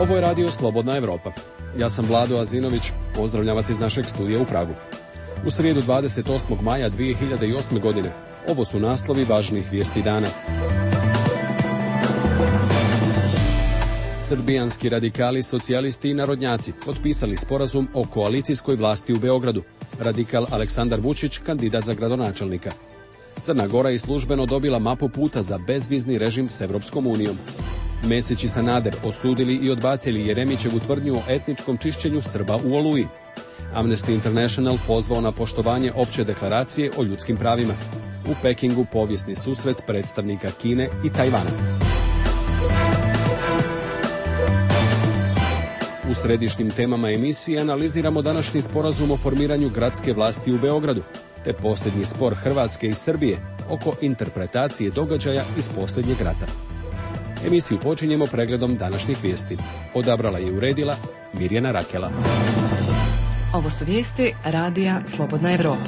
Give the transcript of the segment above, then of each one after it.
Ovo je radio Slobodna Evropa. Ja sam Vlado Azinović, pozdravljam vas iz našeg studija u Pragu. U srijedu 28. maja 2008. godine. Ovo su naslovi važnih vijesti dana. Srbijanski radikali, socijalisti i narodnjaci potpisali sporazum o koalicijskoj vlasti u Beogradu. Radikal Aleksandar Vučić, kandidat za gradonačelnika. Crna Gora je službeno dobila mapu puta za bezvizni režim s Evropskom unijom. Mesić i Sanader osudili i odbacili Jeremićevu tvrdnju o etničkom čišćenju Srba u Oluji. Amnesty International pozvao na poštovanje opće deklaracije o ljudskim pravima. U Pekingu povijesni susret predstavnika Kine i Tajvana. U središnjim temama emisije analiziramo današnji sporazum o formiranju gradske vlasti u Beogradu, te posljednji spor Hrvatske i Srbije oko interpretacije događaja iz posljednjeg rata. Emisiju počinjemo pregledom današnjih vijesti. Odabrala i uredila Mirjana Rakela. Ovo su vijesti radija Slobodna Evropa.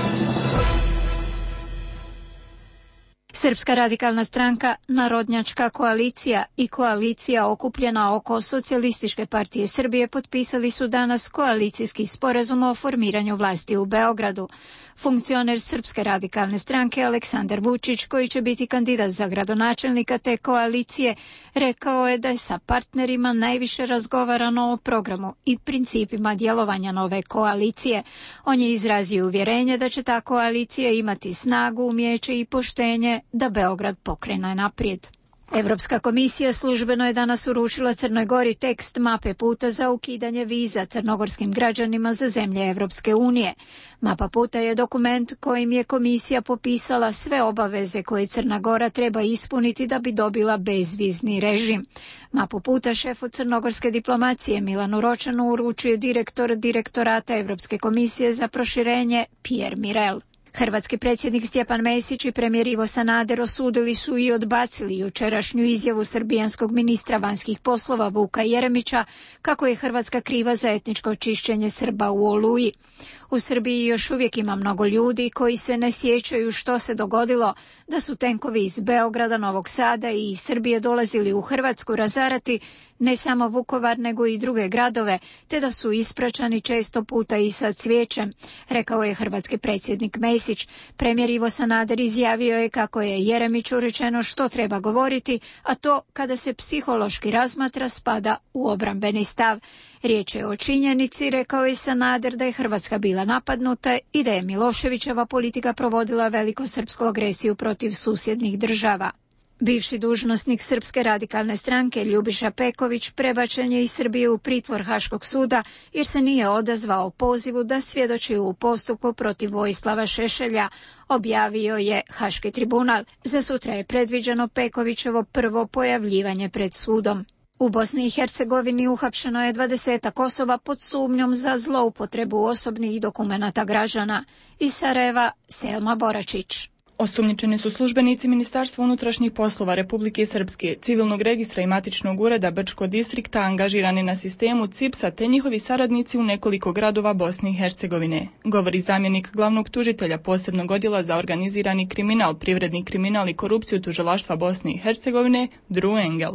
Srpska radikalna stranka, Narodnjačka koalicija i koalicija okupljena oko Socijalističke partije Srbije potpisali su danas koalicijski sporazum o formiranju vlasti u Beogradu. Funkcioner Srpske radikalne stranke Aleksandar Vučić, koji će biti kandidat za gradonačelnika te koalicije, rekao je da je sa partnerima najviše razgovarano o programu i principima djelovanja nove koalicije. On je izrazio uvjerenje da će ta koalicija imati snagu, umijeće i poštenje da Beograd pokrene naprijed. Europska komisija službeno je danas uručila Crnoj Gori tekst mape puta za ukidanje viza crnogorskim građanima za zemlje Evropske unije. Mapa puta je dokument kojim je komisija popisala sve obaveze koje Crna Gora treba ispuniti da bi dobila bezvizni režim. Mapu puta šefu crnogorske diplomacije Milanu Ročanu uručio direktor Direktorata Europske komisije za proširenje Pierre Mirel. Hrvatski predsjednik Stjepan Mesić i premijer Ivo Sanader osudili su i odbacili jučerašnju izjavu srbijanskog ministra vanjskih poslova Vuka Jeremića kako je Hrvatska kriva za etničko čišćenje Srba u Oluji. U Srbiji još uvijek ima mnogo ljudi koji se ne sjećaju što se dogodilo, da su tenkovi iz Beograda, Novog Sada i iz Srbije dolazili u Hrvatsku razarati ne samo Vukovar nego i druge gradove, te da su ispraćani često puta i sa cvijećem, rekao je hrvatski predsjednik Mesić. Premijer Ivo Sanader izjavio je kako je Jeremiću rečeno što treba govoriti, a to kada se psihološki razmatra spada u obrambeni stav. Riječ je o činjenici, rekao je Sanader, da je Hrvatska bila napadnuta i da je Miloševićeva politika provodila velikosrpsku agresiju protiv susjednih država. Bivši dužnosnik Srpske radikalne stranke Ljubiša Peković prebačen je iz Srbije u pritvor Haškog suda jer se nije odazvao pozivu da svjedoči u postupku protiv Vojislava Šešelja, objavio je Haški tribunal. Za sutra je predviđeno Pekovićevo prvo pojavljivanje pred sudom. U Bosni i Hercegovini uhapšeno je 20 osoba pod sumnjom za zloupotrebu osobnih dokumenata građana. Iz Sarajeva, Selma Boračić. Osumnjičeni su službenici Ministarstva unutrašnjih poslova Republike Srpske, Civilnog registra i matičnog ureda Brčko distrikta angažirani na sistemu CIPS-a te njihovi saradnici u nekoliko gradova Bosne i Hercegovine, govori zamjenik glavnog tužitelja posebnog odjela za organizirani kriminal, privredni kriminal i korupciju tužilaštva Bosne i Hercegovine, Drew Engel.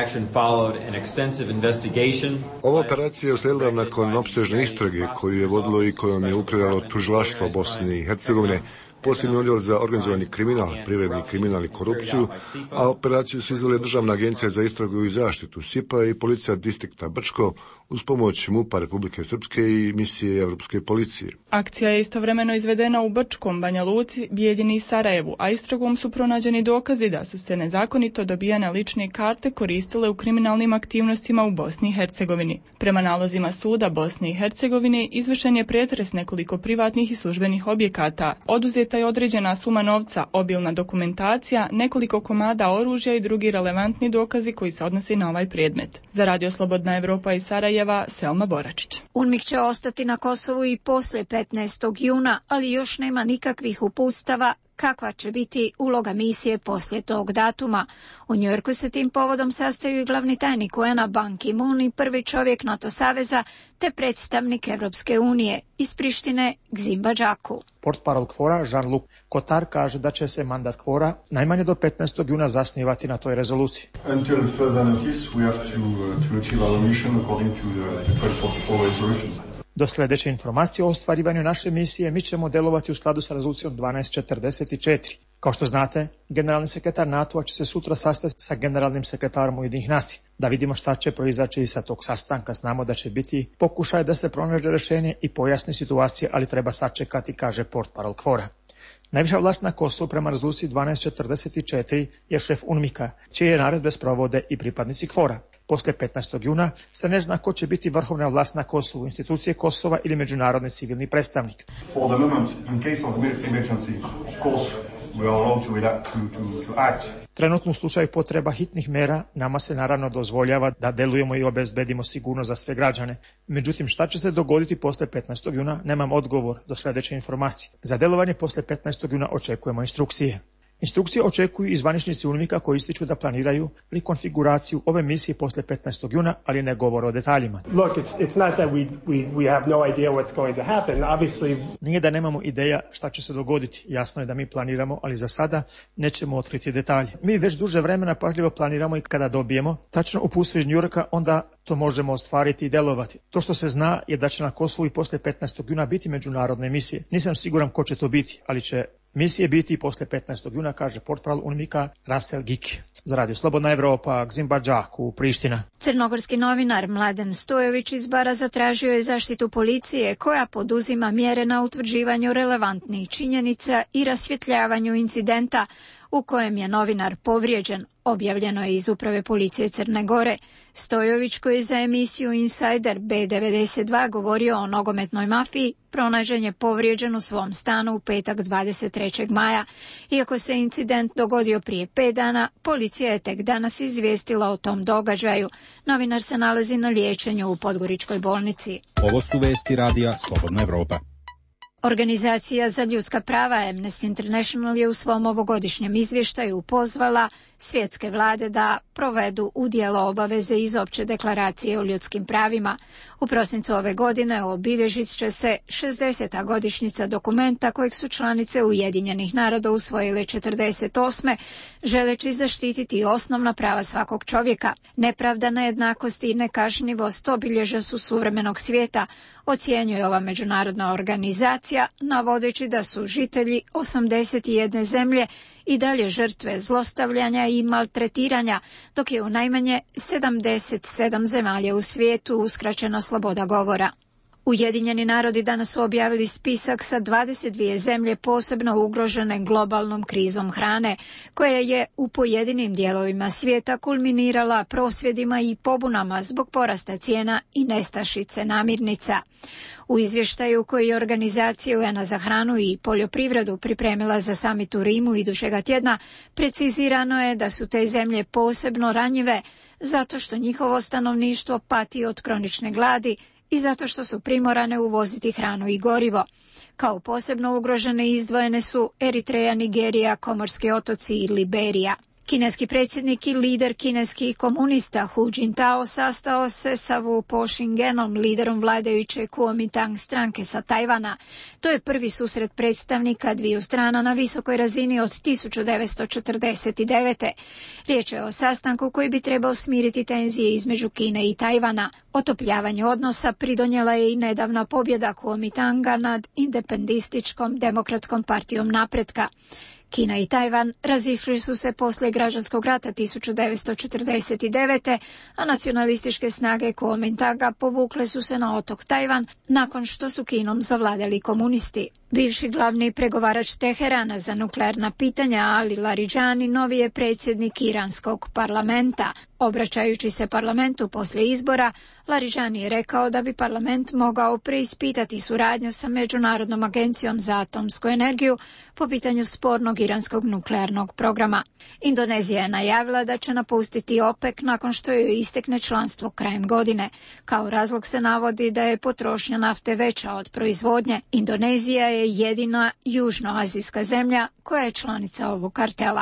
Ova operacija je uslijedila nakon opsežne istrage koju je vodilo i kojom je upravljalo tužilaštvo Bosne i Hercegovine, posebni odjel za organizovani kriminal, privredni kriminal i korupciju, a operaciju su izvele Državna agencija za istragu i zaštitu SIPA i policija distrikta Brčko uz pomoć MUP-a Republike Srpske i misije Evropske policije. Akcija je istovremeno izvedena u Brčkom, Banja Luci, Bijeljini i Sarajevu, a istragom su pronađeni dokazi da su se nezakonito dobijane lične karte koristile u kriminalnim aktivnostima u Bosni i Hercegovini. Prema nalozima suda Bosne i Hercegovine izvršen je pretres nekoliko privatnih i službenih objekata. Oduzeta je određena suma novca, obilna dokumentacija, nekoliko komada oružja i drugi relevantni dokazi koji se odnose na ovaj predmet. Za Radio Slobodna Evropa iz Sarajeva, Selma Boračić. UNMIK će ostati na Kosovu i poslije 15. juna, ali još nema nikakvih uputstava kakva će biti uloga misije poslije tog datuma. U Njujorku se tim povodom sastaju i glavni tajnik UN-a Ban Ki-moon i prvi čovjek NATO saveza te predstavnik Evropske unije iz Prištine Gzimba Đaku. Portparol KFOR-a Jean-Luc Cotard kaže da će se mandat KFOR-a najmanje do 15. juna zasnivati na toj rezoluciji. Until further notice, we have to achieve our mission according to the 1244 resolution. Do sljedeće informacije o ostvarivanju naše misije mi ćemo delovati u skladu sa rezolucijom 1244. Kao što znate, generalni sekretar NATO-a će se sutra sastati sa generalnim sekretarom Ujedinjenih nacija. Da vidimo šta će proizaći sa tog sastanka. Znamo da će biti pokušaj da se pronađe rješenje i pojasni situacije, ali treba sačekati, kaže portparol KFOR-a. Najviša vlast na Kosovu prema rezoluciji 1244 je šef UNMIK-a, čije naredbe sprovode i pripadnici KFOR-a. Poslije 15. juna se ne zna ko će biti vrhovna vlast na Kosovu, institucije Kosova ili međunarodni civilni predstavnik. For the moment, in case of emergency, of course, we are allowed to act. Trenutno u slučaju potreba hitnih mera nama se naravno dozvoljava da delujemo i obezbedimo sigurnost za sve građane. Međutim, šta će se dogoditi poslije 15. juna, nemam odgovor do sljedeće informacije. Za delovanje poslije 15. juna očekujemo instrukcije. Instrukcije očekuju i zvaničnici UNMIK-a koji ističu da planiraju rekonfiguraciju ove misije poslije 15. juna, ali ne govore o detaljima. Look, it's not that we have no idea what's going to happen. Obviously, nije da nemamo ideja šta će se dogoditi. Jasno je da mi planiramo, ali za sada nećemo otkriti detalje. Mi već duže vremena pažljivo planiramo i kada dobijemo tačno uputstvo iz Njujorka, onda to možemo ostvariti i delovati. To što se zna je da će na Kosovu i poslije 15. juna biti međunarodne misije. Nisam siguran ko će to biti, ali će misije biti i poslije 15. juna, kaže portparol UNMIK-a Russell Gik. Za Radio Slobodna Evropa, Gzimba Đaku, Priština. Crnogorski novinar Mladen Stojović iz Bara zatražio je zaštitu policije koja poduzima mjere na utvrđivanju relevantnih činjenica i rasvjetljavanju incidenta u kojem je novinar povrijeđen, objavljeno je iz Uprave policije Crne Gore. Stojović, koji je za emisiju Insider B92 govorio o nogometnoj mafiji, pronađen je povrijeđen u svom stanu u petak 23. maja. Iako se incident dogodio prije 5 dana, policija je tek danas izvijestila o tom događaju. Novinar se nalazi na liječenju u Podgoričkoj bolnici. Ovo su vesti Radija Slobodna Evropa. Organizacija za ljudska prava Amnesty International je u svom ovogodišnjem izvještaju pozvala svjetske vlade da provedu u djelo obaveze iz Opće deklaracije o ljudskim pravima. U prosincu ove godine obilježit će se 60. godišnjica dokumenta kojeg su članice Ujedinjenih naroda usvojile 48. želeći zaštititi osnovna prava svakog čovjeka. Nepravda, nejednakost i nekažnjivost obilježja su suvremenog svijeta, ocjenjuje ova međunarodna organizacija, navodeći da su žitelji 81 zemlje i dalje žrtve zlostavljanja i maltretiranja, dok je u najmanje 77 zemalja u svijetu uskraćena sloboda govora. Ujedinjeni narodi danas su objavili spisak sa 22 zemlje posebno ugrožene globalnom krizom hrane, koja je u pojedinim dijelovima svijeta kulminirala prosvjedima i pobunama zbog porasta cijena i nestašice namirnica. U izvještaju koji je organizacija UN-a za hranu i poljoprivredu pripremila za samit u Rimu idućega tjedna, precizirano je da su te zemlje posebno ranjive zato što njihovo stanovništvo pati od kronične gladi i zato što su primorane uvoziti hranu i gorivo. Kao posebno ugrožene izdvojene su Eritreja, Nigerija, Komorski otoci i Liberija. Kineski predsjednik i lider kineskih komunista Hu Jintao sastao se sa Wu Po-shingenom, liderom vladajuće Kuomintang stranke sa Tajvana. To je prvi susret predstavnika dviju strana na visokoj razini od 1949. Riječ je o sastanku koji bi trebao smiriti tenzije između Kine i Tajvana. Otopljavanju odnosa pridonijela je i nedavna pobjeda Kuomintanga nad independističkom demokratskom partijom napretka. Kina i Tajvan razišli su se poslije građanskog rata 1949. a nacionalističke snage Kuomintanga povukle su se na otok Tajvan nakon što su Kinom zavladali komunisti. Bivši glavni pregovarač Teherana za nuklearna pitanja Ali Larijani novi je predsjednik iranskog parlamenta. Obraćajući se parlamentu poslije izbora, Larijani je rekao da bi parlament mogao preispitati suradnju sa Međunarodnom agencijom za atomsku energiju po pitanju spornog iranskog nuklearnog programa. Indonezija je najavila da će napustiti OPEC nakon što joj istekne članstvo krajem godine. Kao razlog se navodi da je potrošnja nafte veća od proizvodnje. Indonezija je jedina južnoazijska zemlja koja je članica ovog kartela.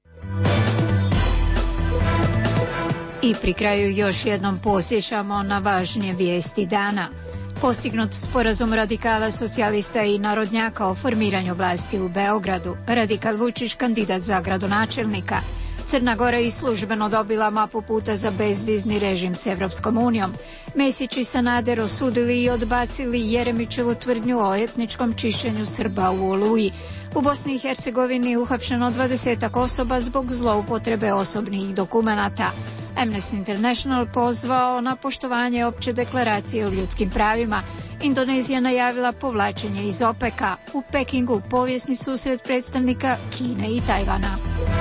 I pri kraju još jednom podsjećamo na važnije vijesti dana. Postignut sporazum radikala, socijalista i narodnjaka o formiranju vlasti u Beogradu. Radikal Vučić kandidat za gradonačelnika. Crna Gora je službeno dobila mapu puta za bezvizni režim s Evropskom unijom. Mesić i Sanader osudili i odbacili Jeremićevu tvrdnju o etničkom čišćenju Srba u Oluji. U Bosni i Hercegovini uhapšeno 20 osoba zbog zloupotrebe osobnih dokumenata. Amnesty International pozvao na poštovanje opće deklaracije o ljudskim pravima. Indonezija najavila povlačenje iz OPEC-a. U Pekingu povijesni susret predstavnika Kine i Tajvana.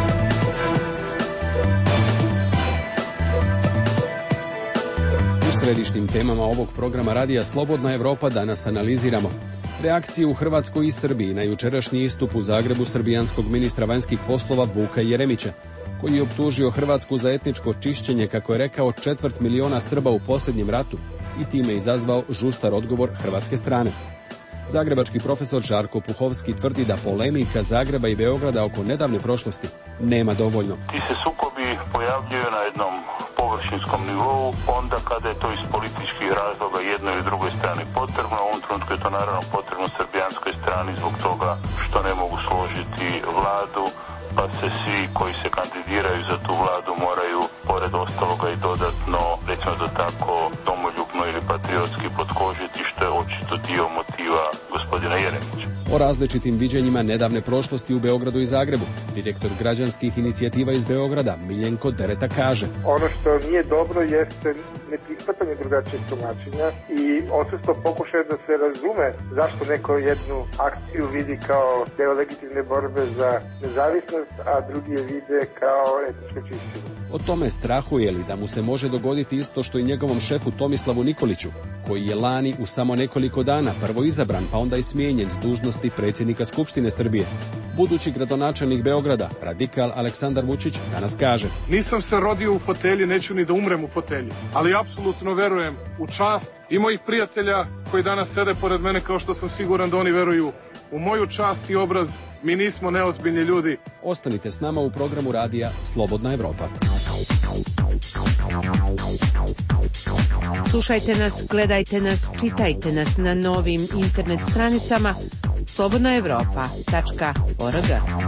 U središnjim temama ovog programa Radija Slobodna Evropa danas analiziramo reakciju u Hrvatskoj i Srbiji na jučerašnji istup u Zagrebu srbijanskog ministra vanjskih poslova Vuka Jeremića, koji je optužio Hrvatsku za etničko čišćenje, kako je rekao, 250.000 Srba u posljednjem ratu i time izazvao žustar odgovor hrvatske strane. Zagrebački profesor Žarko Puhovski tvrdi da polemika Zagreba i Beograda oko nedavne prošlosti nema dovoljno. Ti se sukobi pojavljuju na jednom površinskom nivou, onda kada je to iz političkih razloga jednoj i drugoj strani potrebno. U ovom trenutku je to naravno potrebno srbijanskoj strani zbog toga što ne mogu složiti vladu, pa se svi koji se kandidiraju za tu vladu moraju, pored ostaloga, i dodatno, recimo da tako, domoljubno ili patriotski potkožiti, što je očito dio motiva gospodina Jeremića. O različitim viđenjima nedavne prošlosti u Beogradu i Zagrebu direktor građanskih inicijativa iz Beograda Miljenko Dereta kaže: ono što nije dobro jeste neprihvatanje drugačijeg tumačenja i odsustvo pokušaja da se razume zašto neko jednu akciju vidi kao deo legitimne borbe za nezavisnost, a drugi je vide kao etničko čišćenje. O tome strahuje li da mu se može dogoditi isto što i njegovom šefu Tomislavu Nikoliću, koji je lani u samo nekoliko dana prvo izabran pa onda i smijenjen s dužnosti predsjednika Skupštine Srbije. Budući gradonačelnik Beograda, radikal Aleksandar Vučić, danas kaže: nisam se rodio u fotelji, neću ni da umrem u fotelji, ali apsolutno verujem u čast i mojih prijatelja koji danas sede pored mene, kao što sam siguran da oni veruju u moju čast i obraz. Mi nismo neozbiljni ljudi. Ostanite s nama u programu Radija Slobodna Evropa. Slušajte nas, gledajte nas, čitajte nas na novim internet stranicama slobodnaevropa.org.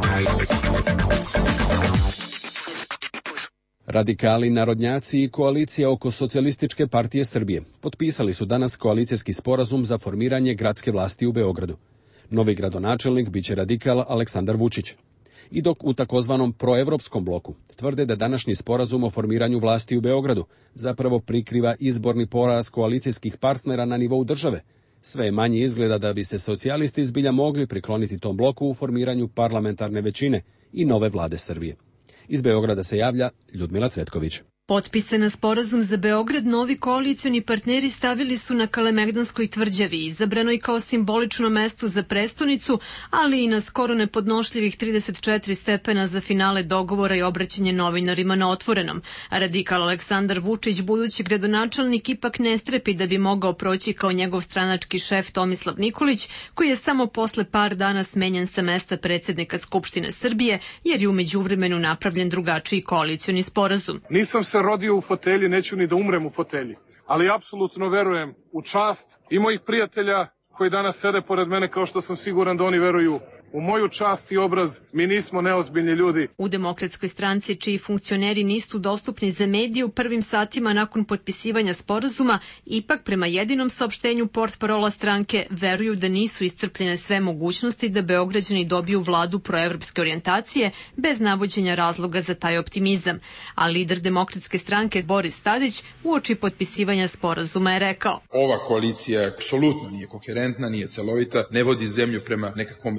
Radikali, narodnjaci i koalicija oko Socijalističke partije Srbije potpisali su danas koalicijski sporazum za formiranje gradske vlasti u Beogradu. Novi gradonačelnik biće radikal Aleksandar Vučić. I dok u takozvanom proevropskom bloku tvrde da današnji sporazum o formiranju vlasti u Beogradu zapravo prikriva izborni poraz koalicijskih partnera na nivou države, sve manje izgleda da bi se socijalisti zbilja mogli prikloniti tom bloku u formiranju parlamentarne većine i nove vlade Srbije. Iz Beograda se javlja Ljudmila Cvetković. Potpisan na sporazum za Beograd novi koalicioni partneri stavili su na Kalemegdanskoj tvrđavi, izabranoj kao simbolično mesto za prestonicu, ali i na skoro nepodnošljivih 34 stepena za finale dogovora i obraćanje novinarima na Otvorenom. Radikal Aleksandar Vučić, budući gradonačelnik, ipak ne strepi da bi mogao proći kao njegov stranački šef Tomislav Nikolić, koji je samo posle par dana smenjen sa mesta predsjednika Skupštine Srbije, jer je u međuvremenu napravljen drugačiji koalicioni sporazum. Nisam se rodio u fotelji, neću ni da umrem u fotelji, ali apsolutno verujem u čast i mojih prijatelja koji danas sede pored mene, kao što sam siguran da oni veruju u moju čast i obraz. Mi nismo neozbiljni ljudi. U Demokratskoj stranci, čiji funkcioneri nisu dostupni za medije u prvim satima nakon potpisivanja sporazuma, ipak prema jedinom saopštenju portparola stranke veruju da nisu iscrpljene sve mogućnosti da Beograđani dobiju vladu proevropske orijentacije bez navođenja razloga za taj optimizam. A lider Demokratske stranke Boris Tadić uoči potpisivanja sporazuma je rekao: ova koalicija apsolutno nije koherentna, nije celovita, ne vodi zemlju prema nekakvom izlazu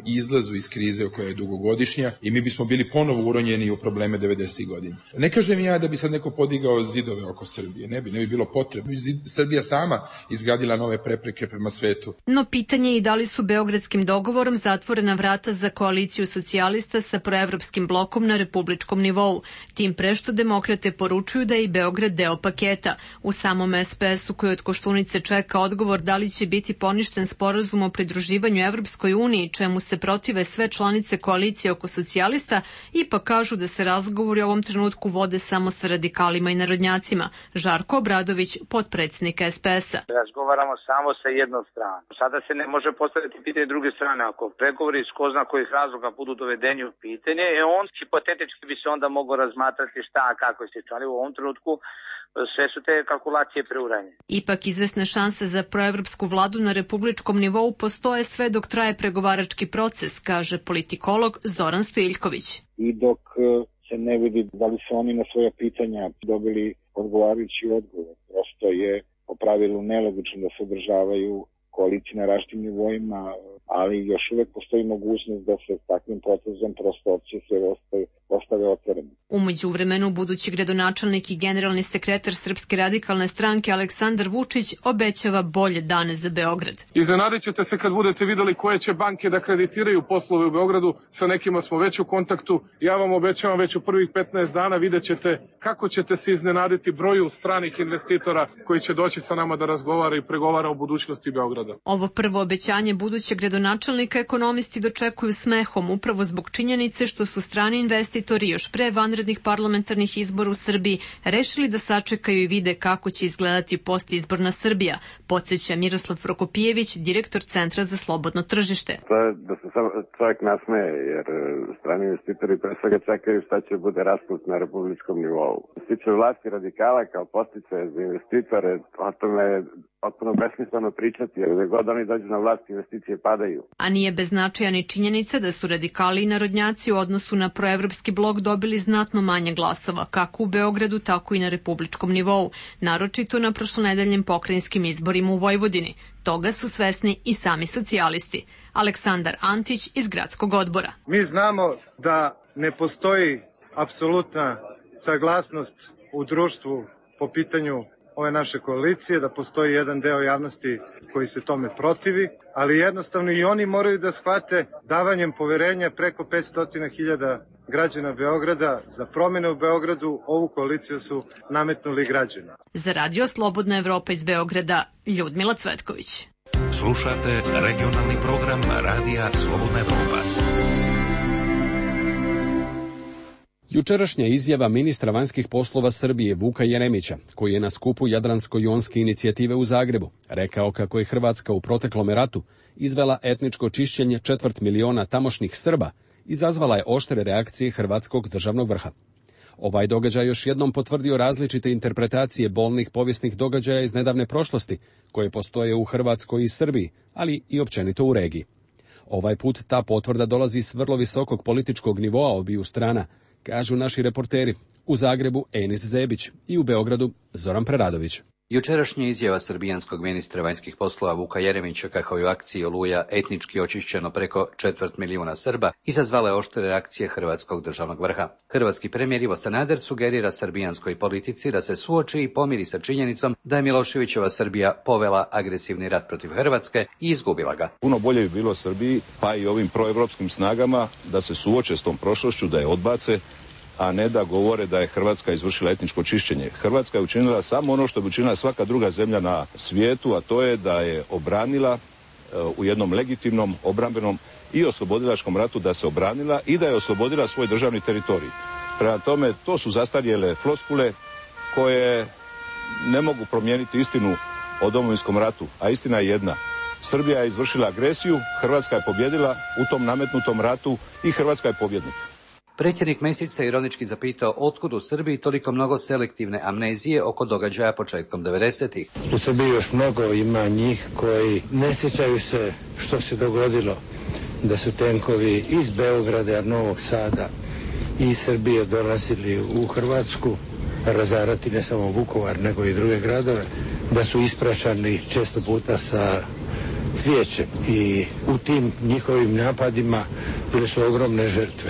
izlazu iz krize koja je dugogodišnja i mi bismo bili ponovo uronjeni u probleme 90. godina. Ne kažem ja da bi sad neko podigao zidove oko Srbije, ne bi bilo potrebe. Srbija sama izgradila nove prepreke prema svetu. No pitanje je i da li su beogradskim dogovorom zatvorena vrata za koaliciju socijalista sa proevropskim blokom na republičkom nivou. Tim pre što demokrate poručuju da je i Beograd deo paketa. U samom SPS-u koji od Koštunice čeka odgovor da li će biti poništen sporazum o pridruživanju Evropskoj uniji, čemu se protive sve članice koalicije oko socijalista, ipak kažu da se razgovori u ovom trenutku vode samo sa radikalima i narodnjacima. Žarko Obradović, potpredsjednik SPS-a. Razgovaramo samo sa jednom stranom. Sada se ne može postaviti pitanje druge strane. Ako pregovori iz ko zna kojih razloga budu dovedeni u pitanje, on hipotetički bi se onda mogao razmatrati šta, kako se čali u ovom trenutku. Sve su te kalkulacije preuranje. Ipak izvesne šanse za proevropsku vladu na republičkom nivou postoje sve dok traje pregovarački proces, kaže politikolog Zoran Stojiljković. I dok se ne vidi da li su oni na svoja pitanja dobili odgovarajući odgovor. Prosto je po pravilu nelogično da se održavaju koalicije na različitim nivoima, ali još uvek postoji mogućnost da se s takvim procezom prosto opcije sve ostave otvorene. U međuvremenu budući gradonačelnik i generalni sekretar Srpske radikalne stranke Aleksandar Vučić obećava bolje dane za Beograd. Iznenadit ćete se kad budete videli koje će banke da kreditiraju poslove u Beogradu, sa nekima smo već u kontaktu. Ja vam obećavam već u prvih 15 dana vidjet ćete kako ćete se iznenaditi broju stranih investitora koji će doći sa nama da razgovara i pregovara o budućnosti Beograda. Ovo prvo obećanje budućeg gradonačelnika ekonomisti dočekuju smehom upravo zbog činjenice što su strani investitori još pre vanrednih parlamentarnih izbora u Srbiji rešili da sačekaju i vide kako će izgledati postizborna Srbija, podsjeća Miroslav Prokopijević, direktor Centra za slobodno tržište. To je da se čovjek nasmeje, jer strani investitori pre svega čekaju šta će bude rasplet na republičkom nivou. Što se tiče vlasti radikala kao posticaje za investitore, o tome je potpuno besmisleno pričati, jer gde god oni dođu na vlast, investicije padaju. A nije bez značaja ni činjenica da su radikali i narodnjaci u odnosu na proevropski blok dobili znatno manje glasova, kako u Beogradu, tako i na republičkom nivou, naročito na prošlonedeljnim pokrajinskim izborima u Vojvodini. Toga su svesni i sami socijalisti. Aleksandar Antić iz gradskog odbora. Mi znamo da ne postoji apsolutna saglasnost u društvu po pitanju ove naše koalicije, da postoji jedan deo javnosti koji se tome protivi, ali jednostavno i oni moraju da shvate davanjem poverenja preko 500.000 građana Beograda za promjene u Beogradu, ovu koaliciju su nametnuli građani. Za Radio Slobodna Evropa iz Beograda, Ljudmila Cvetković. Slušate regionalni program Radija Slobodna Evropa. Jučerašnja izjava ministra vanjskih poslova Srbije Vuka Jeremića, koji je na skupu Jadransko-jonske inicijative u Zagrebu rekao kako je Hrvatska u proteklom ratu izvela etničko čišćenje 250.000 tamošnjih Srba, izazvala je oštre reakcije hrvatskog državnog vrha. Ovaj događaj još jednom potvrdio različite interpretacije bolnih povijesnih događaja iz nedavne prošlosti, koje postoje u Hrvatskoj i Srbiji, ali i općenito u regiji. Ovaj put ta potvrda dolazi s vrlo visokog političkog nivoa obiju strana, kažu naši reporteri, u Zagrebu Enis Zebić i u Beogradu Zoran Preradović. Jučerašnja izjava srbijanskog ministra vanjskih poslova Vuka Jeremića kako je u akciji Oluja etnički očišćeno preko 250.000 Srba izazvala je oštre reakcije hrvatskog državnog vrha. Hrvatski premijer Ivo Sanader sugerira srbijanskoj politici da se suoči i pomiri sa činjenicom da je Miloševićeva Srbija povela agresivni rat protiv Hrvatske i izgubila ga. Puno bolje bi bilo Srbiji, pa i ovim proevropskim snagama, da se suoče s tom prošlošću, da je odbace, a ne da govore da je Hrvatska izvršila etničko čišćenje. Hrvatska je učinila samo ono što bi učinila svaka druga zemlja na svijetu, a to je da je obranila u jednom legitimnom, obrambenom i oslobodilačkom ratu, da se obranila i da je oslobodila svoj državni teritorij. Prema tome, to su zastarjele floskule koje ne mogu promijeniti istinu o Domovinskom ratu, a istina je jedna. Srbija je izvršila agresiju, Hrvatska je pobjedila u tom nametnutom ratu i Hrvatska je pobjednik. Predsjednik Mesić se ironički zapitao otkud u Srbiji toliko mnogo selektivne amnezije oko događaja početkom 90-ih. U Srbiji još mnogo ima njih koji ne sjećaju se što se dogodilo, da su tenkovi iz Beograda, Novog Sada i iz Srbije dolazili u Hrvatsku razarati ne samo Vukovar nego i druge gradove, da su ispraćani često puta sa cvijećem i u tim njihovim napadima bile su ogromne žrtve.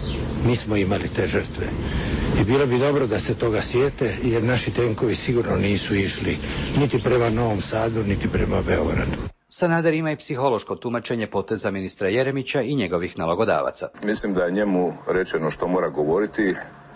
Mi smo imali te žrtve. I bilo bi dobro da se toga sjete, jer naši tenkovi sigurno nisu išli niti prema Novom Sadu, niti prema Beogradu. Sanader ima i psihološko tumačenje poteza ministra Jeremića i njegovih nalogodavaca. Mislim da je njemu rečeno što mora govoriti,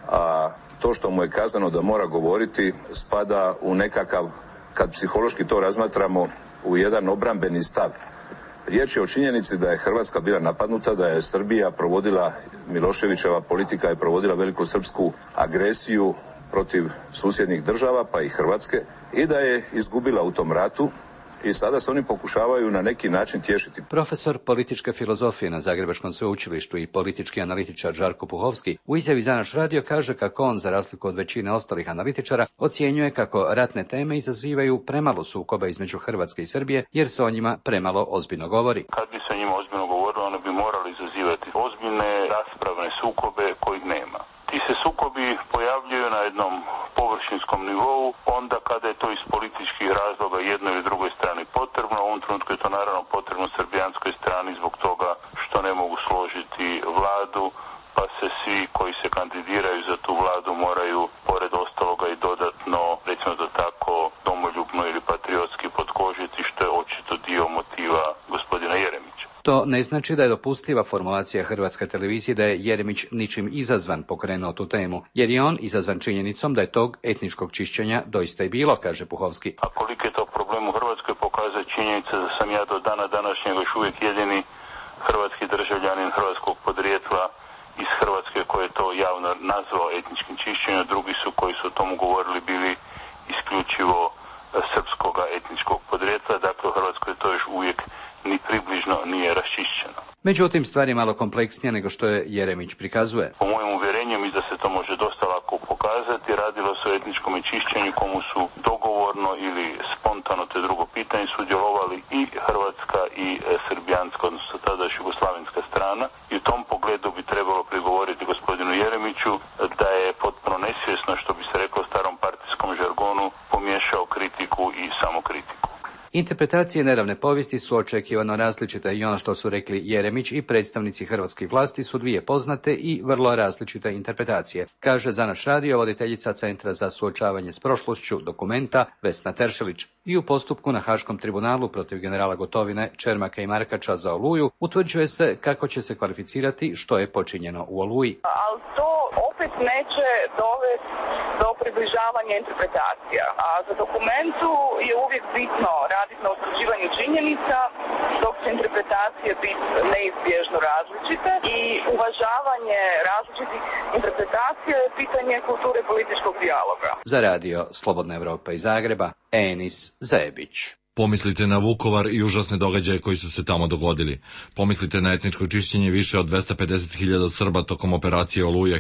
a to što mu je kazano da mora govoriti spada u nekakav, kad psihološki to razmatramo, u jedan obrambeni stav. Riječ je o činjenici da je Hrvatska bila napadnuta, da je Srbija provodila, Miloševićeva politika je provodila velikosrpsku agresiju protiv susjednih država, pa i Hrvatske, i da je izgubila u tom ratu. I sada se oni pokušavaju na neki način tješiti. Profesor političke filozofije na Zagrebačkom sveučilištu i politički analitičar Žarko Puhovski u izjavi za naš radio kaže kako on, za razliku od većine ostalih analitičara, ocjenjuje kako ratne teme izazivaju premalo sukoba između Hrvatske i Srbije, jer se o njima premalo ozbiljno govori. Kad bi se njima ozbiljno govorilo, one bi morali izazivati ozbiljne raspravne sukobe kojih nema. Ti se sukobi pojavljuju na jednom površinskom nivou onda kada je to iz političkih razloga jednoj ili drugoj strani potrebno. U ovom trenutku je to naravno potrebno srbijanskoj strani zbog toga što ne mogu složiti vladu, pa se svi koji se kandidiraju za tu vladu moraju pored ostaloga i dodatno, recimo da tako, domoljubno ili patriotski potkožiti, što je očito dio motiva gospodina Jeremića. To ne znači da je dopustiva formulacija Hrvatske televizije da je Jeremić ničim izazvan pokrenuo tu temu, jer je on izazvan činjenicom da je tog etničkog čišćenja doista i bilo, kaže Puhovski. A koliki je to problem u Hrvatskoj pokazuje činjenica da sam ja do dana današnjeg još uvijek jedini hrvatski državljanin hrvatskog podrijetla iz Hrvatske koji je to javno nazvao etničkim čišćenjem, drugi su koji su o tomu govorili bili isključivo srpskoga etničkog podrijetla, dakle u Hrvatskoj to još uvijek ni približno nije raščišćeno. Međutim, stvar je malo kompleksnija nego što je Jeremić prikazuje. Po mojem uvjerenju mi da se to može dosta lako pokazati, radilo se o etničkom čišćenju komu su dogovorno ili spontano, te drugo pitanje, sudjelovali i hrvatska i srbijanska, odnosno tada još jugoslavenska strana, i u tom pogledu bi trebalo prigovoriti gospodinu Jeremiću da je potpuno nesvjesno, što bi se reklo u starom partijskom žargonu, pomiješao kritiku i samokritiku. Interpretacije nedavne povijesti su očekivano različite i ono što su rekli Jeremić i predstavnici hrvatskih vlasti su dvije poznate i vrlo različite interpretacije, kaže za naš radio voditeljica Centra za suočavanje s prošlošću Dokumenta Vesna Teršelić. I u postupku na Haškom tribunalu protiv generala Gotovine, Čermaka i Markača za Oluju utvrđuje se kako će se kvalificirati što je počinjeno u Oluji. Ali to opet neće dovesti do približavanja interpretacija. A za Dokumentu je uvijek bitno raditi na utvrđivanju činjenica, dok će interpretacije biti neizbježno različite i uvažavanje različitih interpretacija je pitanje kulture političkog dijaloga. Za radio Slobodna Evropa iz Zagreba, Enis Zebić. Pomislite na Vukovar i užasne događaje koji su se tamo dogodili. Pomislite na etničko čišćenje više od 250.000 Srba tokom operacije Oluja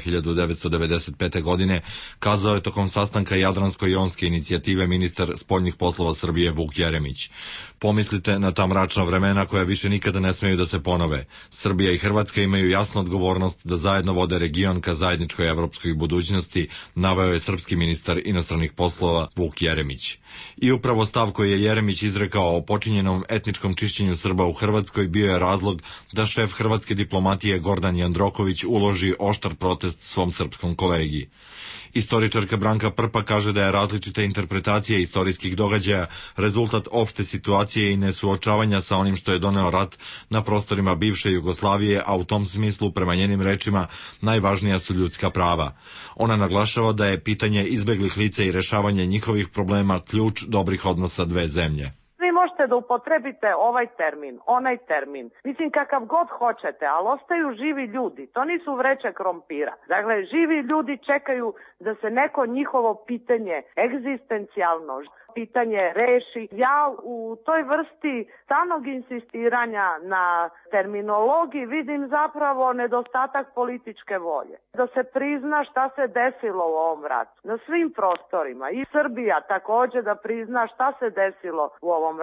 1995. godine, kazao je tokom sastanka Jadransko-jonske inicijative ministar spoljnih poslova Srbije Vuk Jeremić. Pomislite na ta mračna vremena koja više nikada ne smeju da se ponove. Srbija i Hrvatska imaju jasnu odgovornost da zajedno vode region ka zajedničkoj evropskoj budućnosti, naveo je srpski ministar inostranih poslova Vuk Jeremić. I upravo stav koji je Jeremić izrekao o počinjenom etničkom čišćenju Srba u Hrvatskoj bio je razlog da šef hrvatske diplomatije Gordan Jandroković uloži oštar protest svom srpskom kolegi. Istoričarka Branka Prpa kaže da je različita interpretacija istorijskih događaja rezultat opšte situacije i nesuočavanja sa onim što je doneo rat na prostorima bivše Jugoslavije, a u tom smislu, prema njenim rečima, najvažnija su ljudska prava. Ona naglašava da je pitanje izbeglih lica i rešavanje njihovih problema ključ dobrih odnosa dve zemlje. Možete da upotrebite ovaj termin, onaj termin, mislim kakav god hoćete, ali ostaju živi ljudi, to nisu vreće krompira. Dakle, živi ljudi čekaju da se neko njihovo pitanje, egzistencijalno pitanje reši. Ja u toj vrsti stalnog insistiranja na terminologiji vidim zapravo nedostatak političke volje. Da se prizna šta se desilo u ovom ratu, na svim prostorima, i Srbija također da prizna šta se desilo u ovom ratu.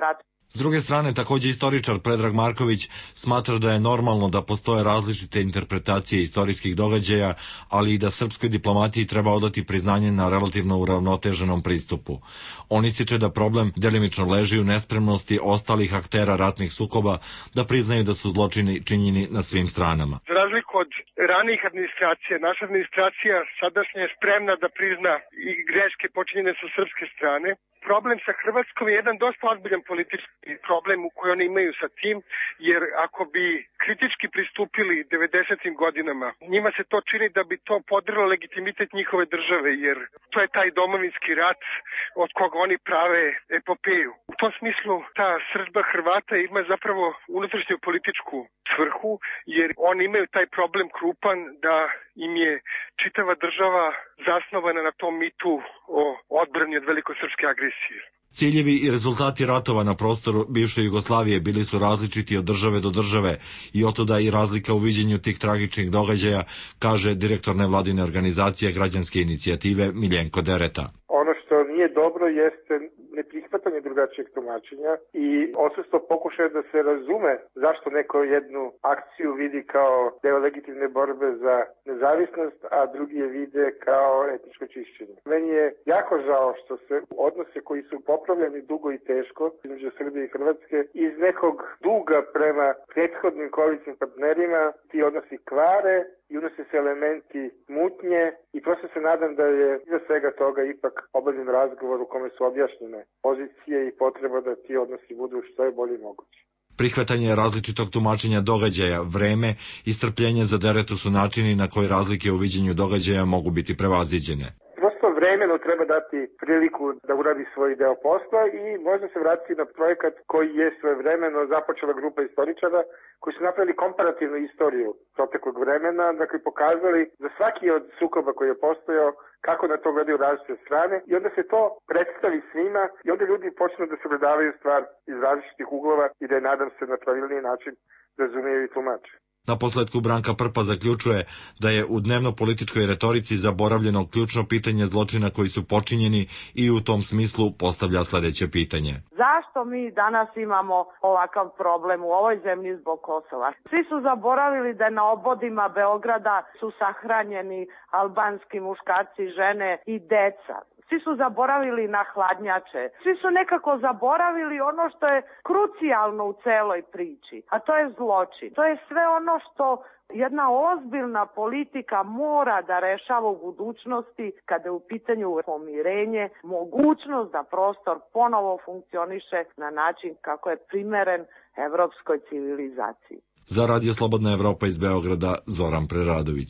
S druge strane, takođe istoričar Predrag Marković smatra da je normalno da postoje različite interpretacije istorijskih događaja, ali i da srpskoj diplomatiji treba odati priznanje na relativno uravnoteženom pristupu. On ističe da problem delimično leži u nespremnosti ostalih aktera ratnih sukoba da priznaju da su zločini činjeni na svim stranama. Za razliku od ranijih administracija, naša administracija sadašnja je spremna da prizna i greške počinjene sa srpske strane. Problem sa Hrvatskom je jedan dosta ozbiljan politički problem u koji oni imaju sa tim, jer ako bi kritički pristupili 90. godinama, njima se to čini da bi to podrilo legitimitet njihove države, jer to je taj domovinski rat od koga oni prave epopeju. U tom smislu ta srdžba Hrvata ima zapravo unutrašnju političku svrhu, jer oni imaju taj problem krupan da im je čitava država zasnovana na tom mitu o odbrani od velikosrpske agresije. Ciljevi i rezultati ratova na prostoru bivše Jugoslavije bili su različiti od države do države i otuda i razlika u viđenju tih tragičnih događaja, kaže direktor nevladine organizacije Građanske inicijative Miljenko Dereta. Ono što nije dobro jeste neprihvatanje drugačijeg tumačenja i odsustvo pokušaja da se razume zašto neko jednu akciju vidi kao deo legitimne borbe za nezavisnost, a drugi je vide kao etničko čišćenje. Meni je jako žao što se odnose koji su popravljeni dugo i teško između Srbije i Hrvatske iz nekog duga prema prethodnim koalicijnim partnerima ti odnosi kvare i unose se elementi mutnje i prosto se nadam da je iza svega toga ipak obavljen razgovor u kome su objašnjene pozicije i potreba da ti odnosi budu što je bolje moguće. Prihvatanje različitog tumačenja događaja, vreme i strpljenje za Deretu su načini na koji razlike u viđenju događaja mogu biti prevaziđene. Vremeno treba dati priliku da uradi svoj deo posla i možda se vratiti na projekat koji je svojevremeno započela grupa istoričara koji su napravili komparativnu istoriju proteklog vremena, dakle pokazali za svaki od sukoba koji je postojao kako na to gledaju različite strane i onda se to predstavi svima i onda ljudi počnu da sagledavaju stvar iz različitih uglova i da je, nadam se, na pravilniji način razumiju i tumače. Naposledku Branka Prpa zaključuje da je u dnevno-političkoj retorici zaboravljeno ključno pitanje zločina koji su počinjeni i u tom smislu postavlja sledeće pitanje. Zašto mi danas imamo ovakav problem u ovoj zemlji zbog Kosova? Svi su zaboravili da na obodima Beograda su sahranjeni albanski muškarci, žene i deca. Svi su zaboravili na hladnjače. Svi su nekako zaboravili ono što je krucijalno u celoj priči, a to je zločin. To je sve ono što jedna ozbiljna politika mora da rešava u budućnosti kada je u pitanju pomirenje, mogućnost da prostor ponovo funkcioniše na način kako je primeren evropskoj civilizaciji. Za Radio Slobodna Evropa iz Beograda, Zoran Preradović.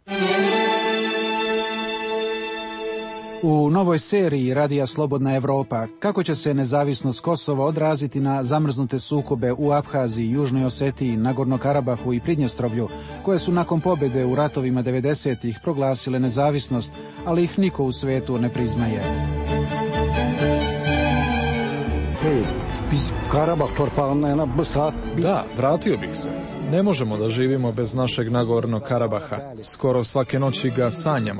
U novoj seriji Radija Slobodna Evropa kako će se nezavisnost Kosova odraziti na zamrznute sukobe u Abhaziji, Južnoj Osetiji, Nagorno Karabahu i Pridnjestrovlju, koje su nakon pobjede u ratovima 90-ih proglasile nezavisnost, ali ih niko u svetu ne priznaje. Da, vratio bih se. Ne možemo da živimo bez našeg Nagorno Karabaha. Skoro svake noći ga sanjamo.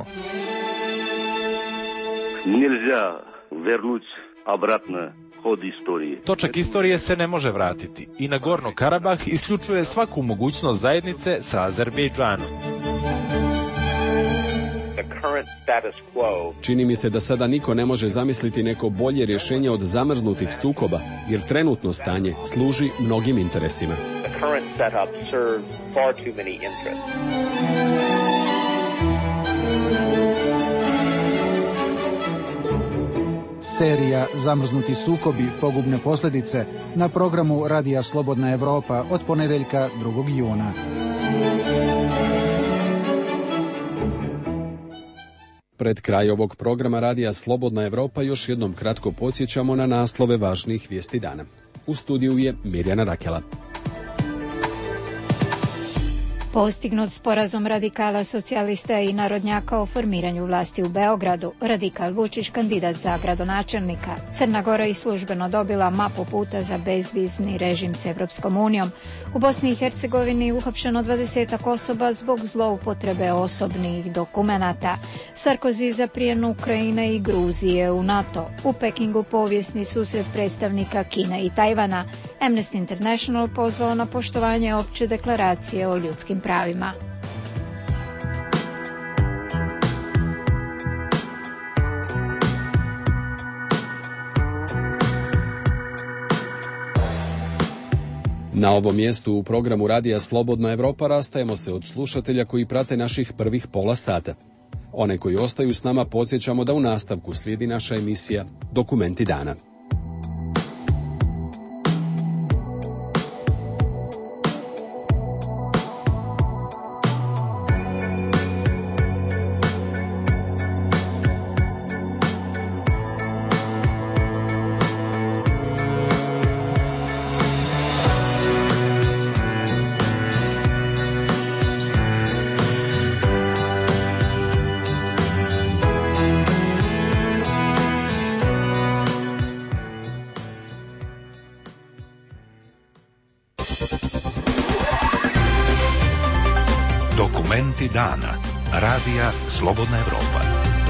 Nельзя вернуть обратно ход истории. Točak istorije se ne može vratiti i Nagorno Karabah isključuje svaku mogućnost zajednice sa Azerbejdžanom. Čini mi se da sada niko ne može zamisliti neko bolje rješenje od zamrznutih sukoba, jer trenutno stanje služi mnogim interesima. Serija Zamrznuti sukobi, pogubne posljedice na programu Radija Slobodna Evropa od ponedeljka 2. juna. Pred kraj ovog programa Radija Slobodna Evropa još jednom kratko podsjećamo na naslove važnijih vijesti dana. U studiju je Mirjana Rakela. Postignut sporazum radikala, socijalista i narodnjaka o formiranju vlasti u Beogradu. Radikal Vučić kandidat za gradonačelnika. Crna Gora i službeno dobila mapu puta za bezvizni režim s Evropskom unijom. U Bosni i Hercegovini uhapšeno 20 osoba zbog zloupotrebe osobnih dokumenata. Sarkozy za prijem Ukrajine i Gruzije u NATO. U Pekingu povijesni susret predstavnika Kine i Tajvana. Amnesty International pozvao na poštovanje opće deklaracije o ljudskim pravima. Na ovom mjestu u programu Radija Slobodna Evropa rastajemo se od slušatelja koji prate naših prvih pola sata. One koji ostaju s nama podsjećamo da u nastavku slijedi naša emisija Dokumenti dana. Dokumenti dana. Radija Slobodna Evropa.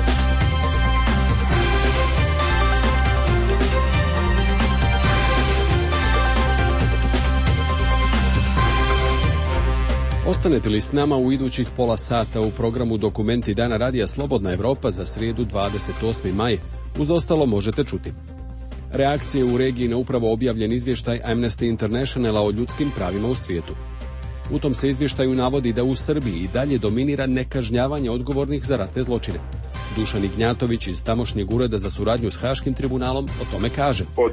Ostanete li s nama u idućih pola sata u programu Dokumenti dana Radija Slobodna Evropa za srijedu 28. maj, uz ostalo možete čuti reakcije u regiji na upravo objavljen izvještaj Amnesty Internationala o ljudskim pravima u svijetu. U tom se izvještaju navodi da u Srbiji i dalje dominira nekažnjavanje odgovornih za ratne zločine. Dušan Ignjatović iz tamošnjeg ureda za suradnju s Haškim tribunalom o tome kaže. Od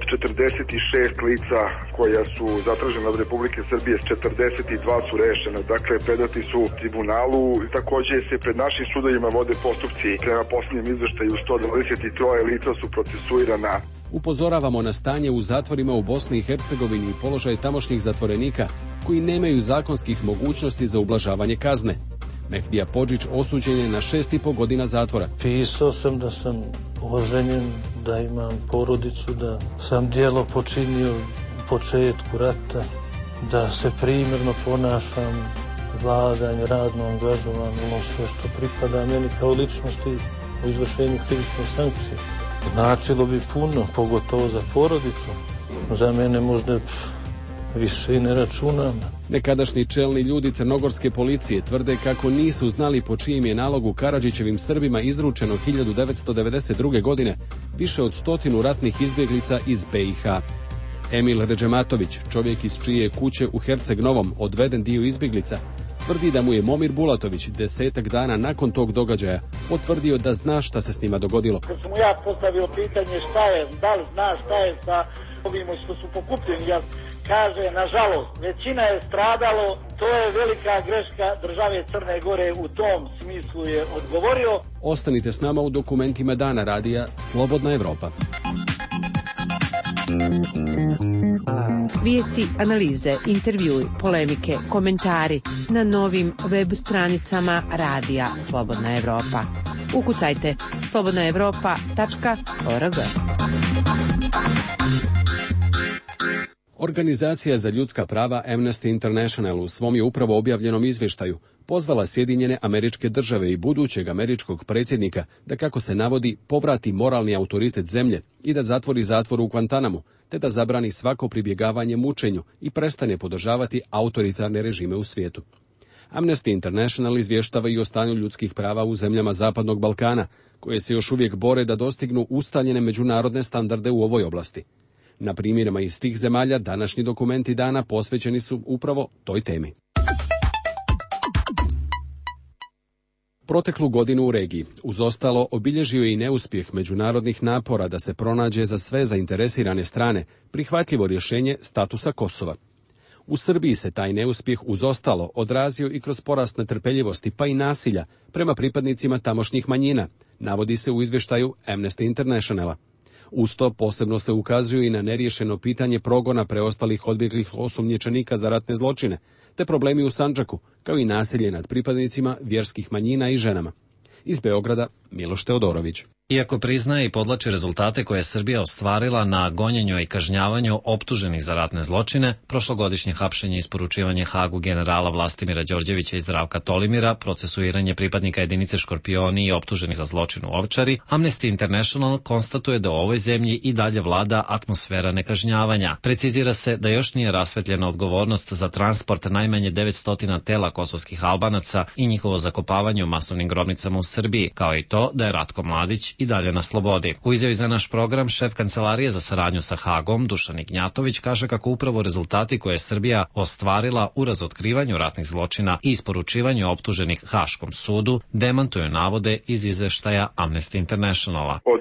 46 lica koja su zatražena od Republike Srbije, 42 su rešena, dakle predati su tribunalu. Također se pred našim sudovima vode postupci. Prema posljednjem izvještaju 123 lica su procesuirana. Upozoravamo na stanje u zatvorima u Bosni i Hercegovini i položaj tamošnjih zatvorenika koji nemaju zakonskih mogućnosti za ublažavanje kazne. Mehdija Podžić osuđen je na 6,5 godina zatvora. Pisao sam da sam oženjen, da imam porodicu, da sam djelo počinio u početku rata, da se primjerno ponašam, vladanje, radno angažovano, sve što pripada meni kao ličnosti u izvršenju krivične sankcije. Značilo bi puno, pogotovo za porodicu. Za mene možda više i ne računam. Nekadašnji čelni ljudi crnogorske policije tvrde kako nisu znali po čijem je nalogu Karadžićevim Srbima izručeno 1992. godine više od 100 ratnih izbjeglica iz BiH. Emil Ređematović, čovjek iz čije kuće u Herceg Novom odveden dio izbjeglica, tvrdi da mu je Momir Bulatović 10 dana nakon tog događaja potvrdio da zna šta se s njima dogodilo. Kad sam mu ja postavio pitanje šta je, da li zna šta je sa ovim što su pokupljeni, ja kaže, nažalost, većina je stradalo, to je velika greška države Crne Gore, u tom smislu je odgovorio. Ostanite s nama u dokumentima dana Radija Slobodna Evropa. Vijesti, analize, intervjui, polemike, komentari na novim web stranicama Radija Slobodna Evropa. Ukucajte slobodnaevropa.org. Organizacija za ljudska prava Amnesty International u svom je upravo objavljenom izvještaju pozvala Sjedinjene Američke Države i budućeg američkog predsjednika da, kako se navodi, povrati moralni autoritet zemlje i da zatvori zatvor u Guantanamu, te da zabrani svako pribjegavanje mučenju i prestane podržavati autoritarne režime u svijetu. Amnesty International izvještava i o stanju ljudskih prava u zemljama Zapadnog Balkana, koje se još uvijek bore da dostignu ustaljene međunarodne standarde u ovoj oblasti. Na primjerima iz tih zemalja današnji dokumenti dana posvećeni su upravo toj temi. Proteklu godinu u regiji, uz ostalo, obilježio je i neuspjeh međunarodnih napora da se pronađe za sve zainteresirane strane prihvatljivo rješenje statusa Kosova. U Srbiji se taj neuspjeh uz ostalo odrazio i kroz porast netrpeljivosti pa i nasilja prema pripadnicima tamošnjih manjina, navodi se u izvještaju Amnesty Internationala. Uz to posebno se ukazuju i na neriješeno pitanje progona preostalih odbjeglih osumnjičenika za ratne zločine, te problemi u Sandžaku, kao i nasilje nad pripadnicima vjerskih manjina i ženama. Iz Beograda, Miloš Teodorović. Iako priznaje i podlači rezultate koje je Srbija ostvarila na gonjenju i kažnjavanju optuženih za ratne zločine, prošlogodišnje hapšenje i isporučivanje Hagu generala Vlastimira Đorđevića i Zdravka Tolimira, procesuiranje pripadnika jedinice Škorpioni i optuženih za zločin u Ovčari, Amnesty International konstatuje da u ovoj zemlji i dalje vlada atmosfera nekažnjavanja. Precizira se da još nije rasvetljena odgovornost za transport najmanje 900 tela kosovskih Albanaca i njihovo zakopavanje u masovnim grobnicama u Srbiji, kao i to da je Ratko Mladić i dalje na slobodi. U izjavi za naš program šef Kancelarije za saradnju sa Hagom, Dušan Ignjatović, kaže kako upravo rezultati koje je Srbija ostvarila u razotkrivanju ratnih zločina i isporučivanju optuženih Haškom sudu demantuju navode iz izveštaja Amnesty Internationala. Od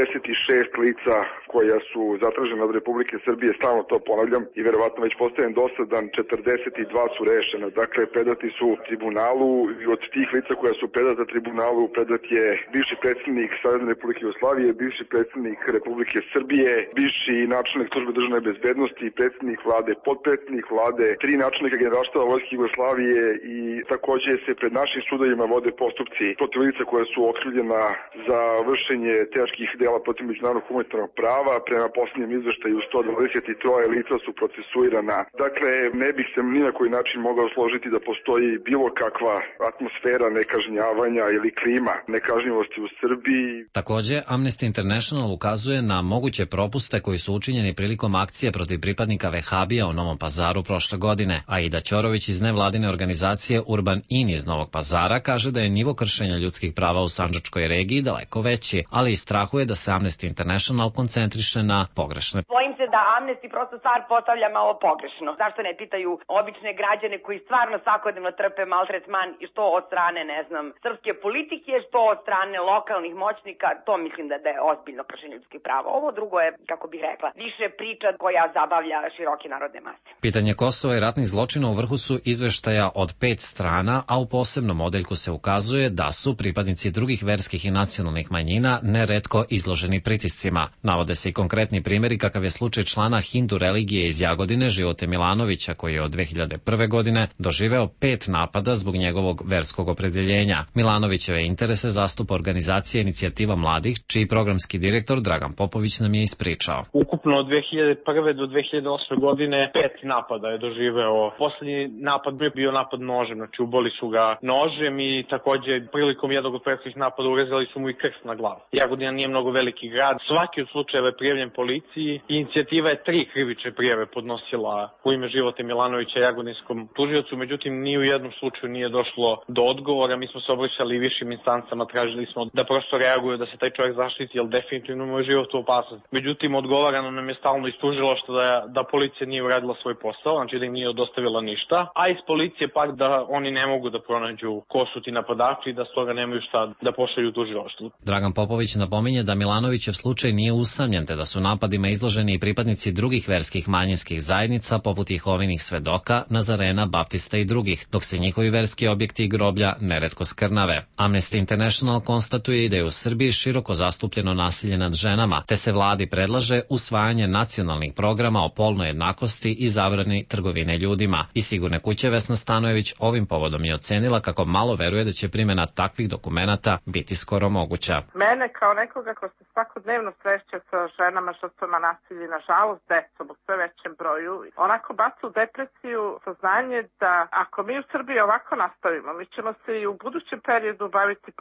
46 lica koja su zatražena od Republike Srbije, stalno to ponavljam i verovatno već postajem dosadan, 42 su rešena. Dakle, predati su tribunalu i od tih lica koja su predata tribunalu predat je bivši predsjednik Savezne Republike Jugoslavije, bivši predsjednik Republike Srbije, bivši načelnik službe državne bezbednosti, predsjednik vlade, potpredsjednik vlade, 3 načelnika generalštaba Vojske Jugoslavije i takođe se pred našim sudovima vode postupci protiv lica koja su okrivljena za vršenje teških dela protiv međunarodnog humanitarnog prava. Prema posljednjem izveštaju 123 lica su procesuirana. Dakle, ne bih se ni na koji način mogao složiti da postoji bilo kakva atmosfera nekažnjavanja ili klima nekažnjivosti u Srbiji. Takođe, Amnesty International ukazuje na moguće propuste koji su učinjeni prilikom akcije protiv pripadnika Vehabija u Novom Pazaru prošle godine. Aida Ćorović iz nevladine organizacije Urban In iz Novog Pazara kaže da je nivo kršenja ljudskih prava u sandžačkoj regiji daleko veći, ali i strahuje da se Amnesty International koncentriše na pogrešne. Bojim se da Amnesty prosto stvar postavlja malo pogrešno. Zašto ne pitaju obične građane koji stvarno svakodnevno trpe maltretman i što od strane, srpske politike, što od strane lokalnih moćnika, to mislim da je ozbiljno kršenje ljudskih prava. Ovo drugo je, kako bih rekla, više priča koja zabavlja široke narodne mase. Pitanje Kosova i ratnih zločina u vrhu su izveštaja od 5 strana, a u posebnom odeljku se ukazuje da su pripadnici drugih verskih i nacionalnih manjina neretko izloženi pritiscima. Navode se i konkretni primjeri kakav je slučaj člana Hindu religije iz Jagodine Živote Milanovića koji je od 2001. godine doživeo 5 napada zbog njegovog verskog opredeljenja. Milanovićeve interese zastupa organizacija Inicijativa mladih, čiji programski direktor Dragan Popović nam je ispričao. Ukupno od 2001. do 2008. godine 5 napada je doživeo. Poslednji napad bio napad nožem, znači uboli su ga nožem i takođe prilikom jednog od prethodnih napada urezali su mu i krst na glavu. Jagodina nije mnogo veliki grad. Svaki od slučajeva je prijavljen policiji. Inicijativa je 3 krivične prijave podnosila u ime Živote Milanovića jagodinskom tužiocu, međutim ni u jednom slučaju nije došlo do odgovora. Mi smo se obraćali višim instancama, tražili smo da prosto reaguju da se taj čovjek zaštiti, jer definitivno mu je život u opasnosti. Međutim, odgovarano nam je stalno iz tužilaštva da policija nije uradila svoj posao, znači da im nije dostavila ništa, a iz policije pak da oni ne mogu da pronađu ko su ti napadači i da stoga nemaju šta da pošalju tužilaštvu. Dragan Popović napominje da Milanovićev slučaj nije usamljen, te da su napadima izloženi i pripadnici drugih verskih manjinskih zajednica poput Jehovinih svedoka, Nazarena, Baptista i drugih, dok se njihovi verski objekti i groblja neretko skrnave. Amnesty International konstatuje i da je u Srbiji široko zastupljeno nasilje nad ženama, te se vladi predlaže usvajanje nacionalnih programa o polnoj jednakosti i zabrani trgovine ljudima. I Sigurne kuće Vesna Stanojević ovim povodom je ocenila kako malo veruje da će primjena takvih dokumenata biti skoro moguća. Mene kao nekoga ko se svakodnevno sreće sa ženama žrtvama nasilja, nažalost decom u sve većem broju, onako baca u depresiju saznanje da ako mi u Srbiji ovako nastavimo, mi ćemo se i u budućem periodu baviti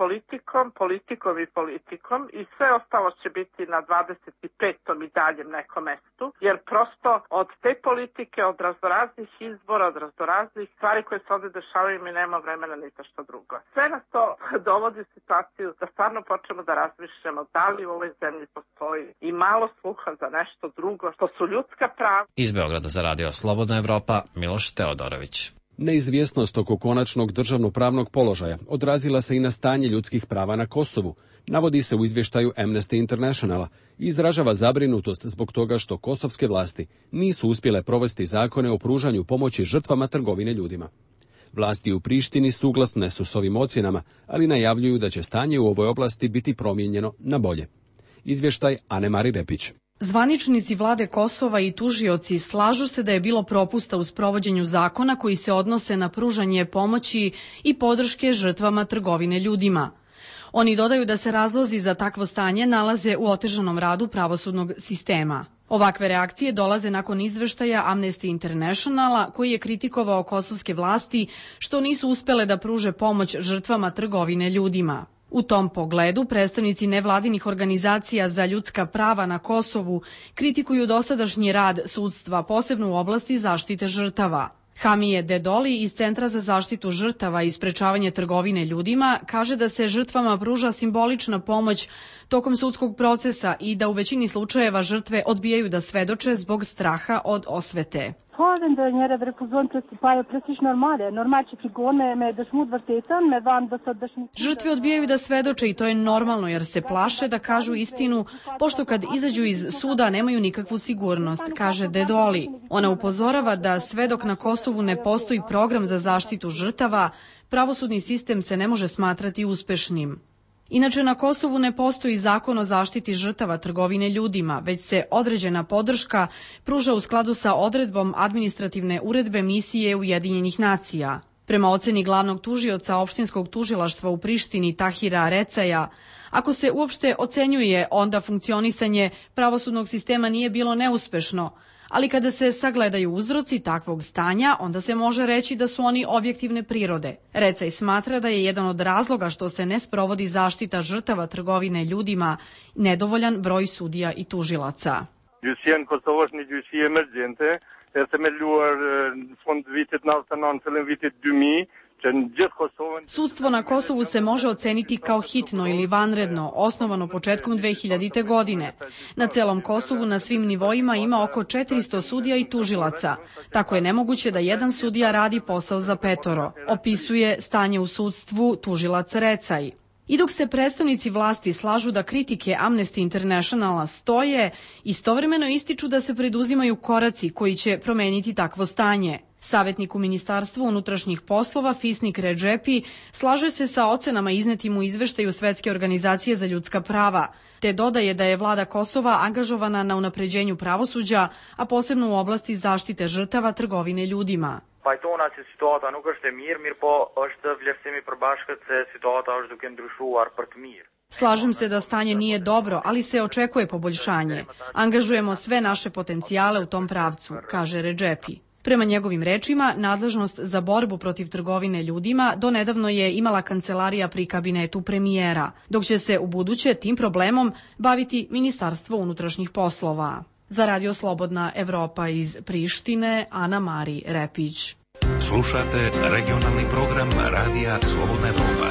politikom i sve ostalo će biti na 25. i daljem nekom mestu, jer prosto od te politike, od raznoraznih izbora, od raznoraznih stvari koje se ovde dešavaju, mi nema vremena ni za što drugo. Sve nas to dovodi u situaciju da stvarno počnemo da razmišljamo da li u ovoj zemlji postoji i malo sluha za nešto drugo, što su ljudska prava. Iz Beograda za Radio Slobodna Evropa, Miloš Teodorović. Neizvjesnost oko konačnog državno-pravnog položaja odrazila se i na stanje ljudskih prava na Kosovu, navodi se u izvještaju Amnesty Internationala i izražava zabrinutost zbog toga što kosovske vlasti nisu uspjele provesti zakone o pružanju pomoći žrtvama trgovine ljudima. Vlasti u Prištini suglasne su s ovim ocjenama, ali najavljuju da će stanje u ovoj oblasti biti promijenjeno na bolje. Izvještaj Anemari Repić. Zvaničnici vlade Kosova i tužioci slažu se da je bilo propusta u sprovođenju zakona koji se odnose na pružanje pomoći i podrške žrtvama trgovine ljudima. Oni dodaju da se razlozi za takvo stanje nalaze u otežanom radu pravosudnog sistema. Ovakve reakcije dolaze nakon izveštaja Amnesty Internationala koji je kritikovao kosovske vlasti što nisu uspele da pruže pomoć žrtvama trgovine ljudima. U tom pogledu predstavnici nevladinih organizacija za ljudska prava na Kosovu kritikuju dosadašnji rad sudstva, posebno u oblasti zaštite žrtava. Hamije Dedoli iz Centra za zaštitu žrtava i sprečavanje trgovine ljudima kaže da se žrtvama pruža simbolična pomoć tokom sudskog procesa i da u većini slučajeva žrtve odbijaju da svedoče zbog straha od osvete. Žrtve odbijaju da svedoče i to je normalno jer se plaše da kažu istinu, pošto kad izađu iz suda nemaju nikakvu sigurnost, kaže Dedoli. Ona upozorava da sve dok na Kosovu ne postoji program za zaštitu žrtava, pravosudni sistem se ne može smatrati uspešnim. Inače, na Kosovu ne postoji zakon o zaštiti žrtava trgovine ljudima, već se određena podrška pruža u skladu sa odredbom administrativne uredbe misije Ujedinjenih nacija. Prema oceni glavnog tužioca opštinskog tužilaštva u Prištini Tahira Recaja, ako se uopšte ocenjuje, onda funkcionisanje pravosudnog sistema nije bilo neuspešno, ali kada se sagledaju uzroci takvog stanja, onda se može reći da su oni objektivne prirode. Recaj smatra da je jedan od razloga što se ne sprovodi zaštita žrtava trgovine ljudima nedovoljan broj sudija i tužilaca. Sudstvo na Kosovu se može oceniti kao hitno ili vanredno, osnovano početkom 2000. godine. Na celom Kosovu na svim nivoima ima oko 400 sudija i tužilaca. Tako je nemoguće da jedan sudija radi posao za 5, opisuje stanje u sudstvu tužilac Recaj. I dok se predstavnici vlasti slažu da kritike Amnesty Internationala stoje, istovremeno ističu da se preduzimaju koraci koji će promeniti takvo stanje. Savjetnik u Ministarstvu unutrašnjih poslova Fisnik Redžepi slaže se sa ocenama iznetim u izveštaju Svetske organizacije za ljudska prava, te dodaje da je vlada Kosova angažovana na unapređenju pravosuđa, a posebno u oblasti zaštite žrtava trgovine ljudima. Slažem se da stanje nije dobro, ali se očekuje poboljšanje. Angažujemo sve naše potencijale u tom pravcu, kaže Redžepi. Prema njegovim rečima, nadležnost za borbu protiv trgovine ljudima donedavno je imala kancelarija pri kabinetu premijera, dok će se u buduće tim problemom baviti Ministarstvo unutrašnjih poslova. Za Radio Slobodna Evropa iz Prištine, Ana-Mari Repić. Slušate regionalni program Radija Slobodna Evropa.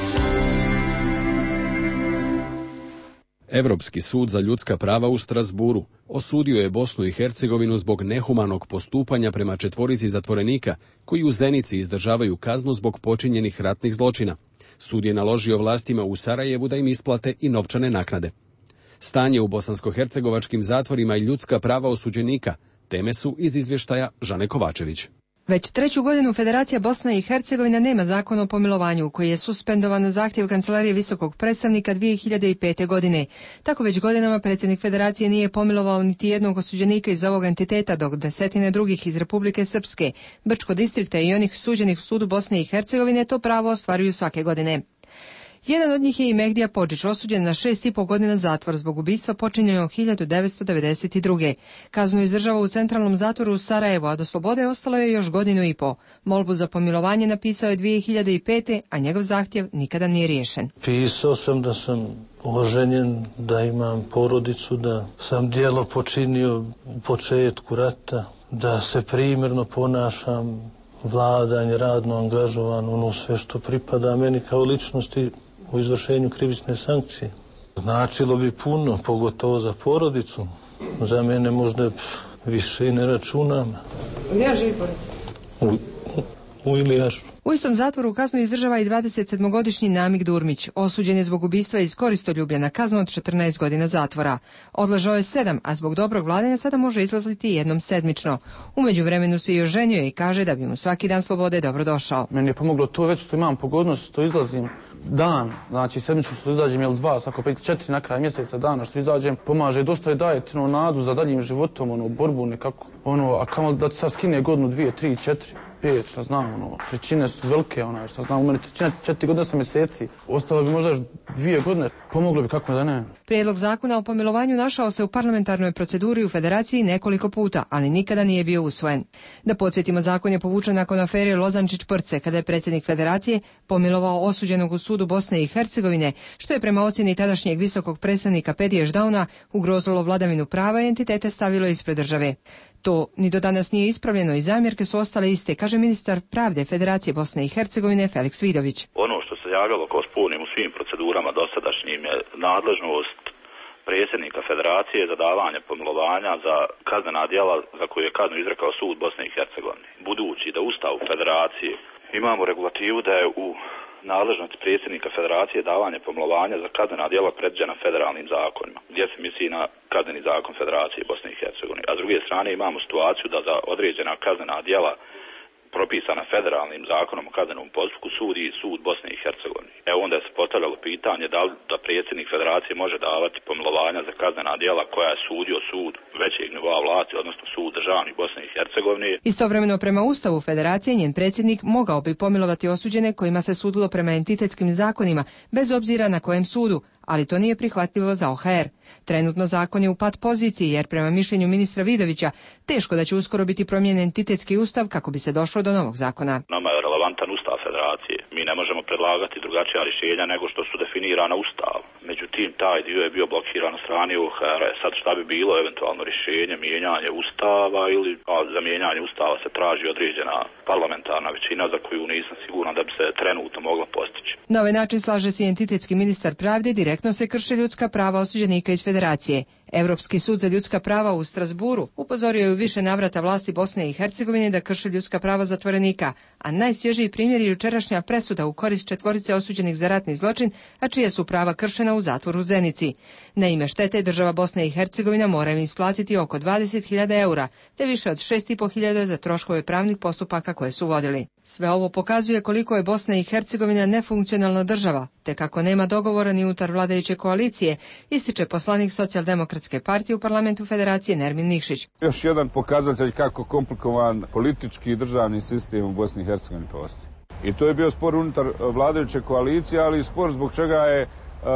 Evropski sud za ljudska prava u Strasburu osudio je Bosnu i Hercegovinu zbog nehumanog postupanja prema 4 zatvorenika koji u Zenici izdržavaju kaznu zbog počinjenih ratnih zločina. Sud je naložio vlastima u Sarajevu da im isplate i novčane naknade. Stanje u bosansko-hercegovačkim zatvorima i ljudska prava osuđenika teme su iz izvještaja Žane Kovačević. Već 3. godinu Federacija Bosna i Hercegovina nema zakon o pomilovanju koji je suspendovan na zahtjev Kancelarije visokog predstavnika 2005. godine. Tako već godinama predsjednik Federacije nije pomilovao niti jednog osuđenika iz ovog entiteta, dok desetine drugih iz Republike Srpske, Brčko distrikta i onih suđenih u sudu Bosne i Hercegovine to pravo ostvaruju svake godine. Jedan od njih je i Mehdija Podžić, osuđen na 6,5 godina zatvor zbog ubistva počinjenog 1992. Kaznu izdržava u centralnom zatvoru u Sarajevu, a do slobode ostalo je još 1,5 godine. Molbu za pomilovanje napisao je 2005. a njegov zahtjev nikada nije riješen. Pisao sam da sam oženjen, da imam porodicu, da sam djelo počinio u početku rata, da se primjerno ponašam, vladanje, radno angažovan, ono sve što pripada meni kao ličnosti u izvršenju krivične sankcije. Značilo bi puno, pogotovo za porodicu. Za mene možda više i ne računam. Gdje živi porodica? U Ilijašu. U istom zatvoru kaznu izdržava i 27-godišnji Namik Durmić. Osuđen je zbog ubistva iz koristoljublja na kaznu od 14 godina zatvora. Odležao je 7, a zbog dobrog vladanja sada može izlaziti jednom sedmično. U međuvremenu se i oženio i kaže da bi mu svaki dan slobode dobro došao. Meni je pomoglo to već što imam pogodnost, što izlazim dan, znači sedmično što izađem ili 2, svako 4 na kraj mjeseca dana što izađem, pomaže dosta i daje nadu za daljim životom, borbu nekako, a kamo da ti sad skine godinu, 2, 3, 4, 5, šta znam, trećine su velike, šta znam, u meni trećine 4 godine 8 mjeseci, ostalo bi možda 2 godine, pomoglo bi kako da ne. Prijedlog zakona o pomilovanju našao se u parlamentarnoj proceduri u Federaciji nekoliko puta, ali nikada nije bio usvojen. Da podsjetimo, zakon je povučen nakon afere Lozančić-Prce, kada je predsjednik Federacije pomilovao osuđenog u sudu Bosne i Hercegovine, što je prema ocjeni tadašnjeg visokog predstavnika Pedije Ždauna ugrozilo vladavinu prava i entitete stavilo ispred države. To ni do danas nije ispravljeno i zamjerke su ostale iste, kaže ministar pravde Federacije Bosne i Hercegovine Feliks Vidović. Ono što se javljalo kao spornim u svim procedurama dosadašnjim je nadležnost predsjednika Federacije za davanje pomilovanja za kaznena djela za koju je kaznu izrekao sud Bosne i Hercegovine. Budući da u Ustavu Federacije imamo regulativu da je u nadležnosti predsjednika Federacije davanje pomilovanja za kaznena djela predviđena federalnim zakonima, gdje se misli na kazneni zakon Federacije Bosne i Hercegovine. A s druge strane imamo situaciju da za određena kaznena djela propisana federalnim zakonom o kaznenom postupku sudi sud Bosne i Hercegovine. Evo onda se postavljalo pitanje da predsjednik Federacije može davati pomilovanja za kaznena djela koja je sudio sud većeg nivoa vlasti, odnosno sud državni Bosne i Hercegovine. Istovremeno prema Ustavu Federacije njen predsjednik mogao bi pomilovati osuđene kojima se sudilo prema entitetskim zakonima, bez obzira na kojem sudu, ali to nije prihvatljivo za OHR. Trenutno zakon je u pat poziciji jer prema mišljenju ministra Vidovića teško da će uskoro biti promijenjen entitetski ustav kako bi se došlo do novog zakona. Nama je relevantan ustav Federacije. Mi ne možemo predlagati drugačija rješenja nego što su definirana ustavom. Međutim, taj dio je bio blokiran na strani OHR. Sad šta bi bilo eventualno rješenje, mijenjanje ustava ili za mijenjanje ustava se traži određena parlamentarna većina za koju nisam siguran da bi se trenutno mogla postići. Na ovaj način slaže se entitetski ministar pravde, direktno se krše ljudska prava osuđenika iz Federacije. Europski sud za ljudska prava u Strasburu upozorio je u više navrata vlasti Bosne i Hercegovine da krše ljudska prava zatvorenika, a najsvježiji primjer je jučerašnja presuda u korist 4 osuđenih za ratni zločin, a čija su prava kršena u zatvoru u Zenici. Na ime štete država Bosne i Hercegovina mora im isplatiti oko 20.000 eura, te više od 6.500 za troškove pravnih postupaka koje su vodili. Sve ovo pokazuje koliko je Bosna i Hercegovina nefunkcionalna država, te kako nema dogovora ni unutar vladajuće koalicije, ističe poslanik Socijaldemokratske partije u parlamentu Federacije Nermin Nikšić. Još jedan pokazatelj kako komplikovan politički i državni sistem u Bosni i Hercegovini postoji. I to je bio spor unutar vladajuće koalicije, ali i spor zbog čega je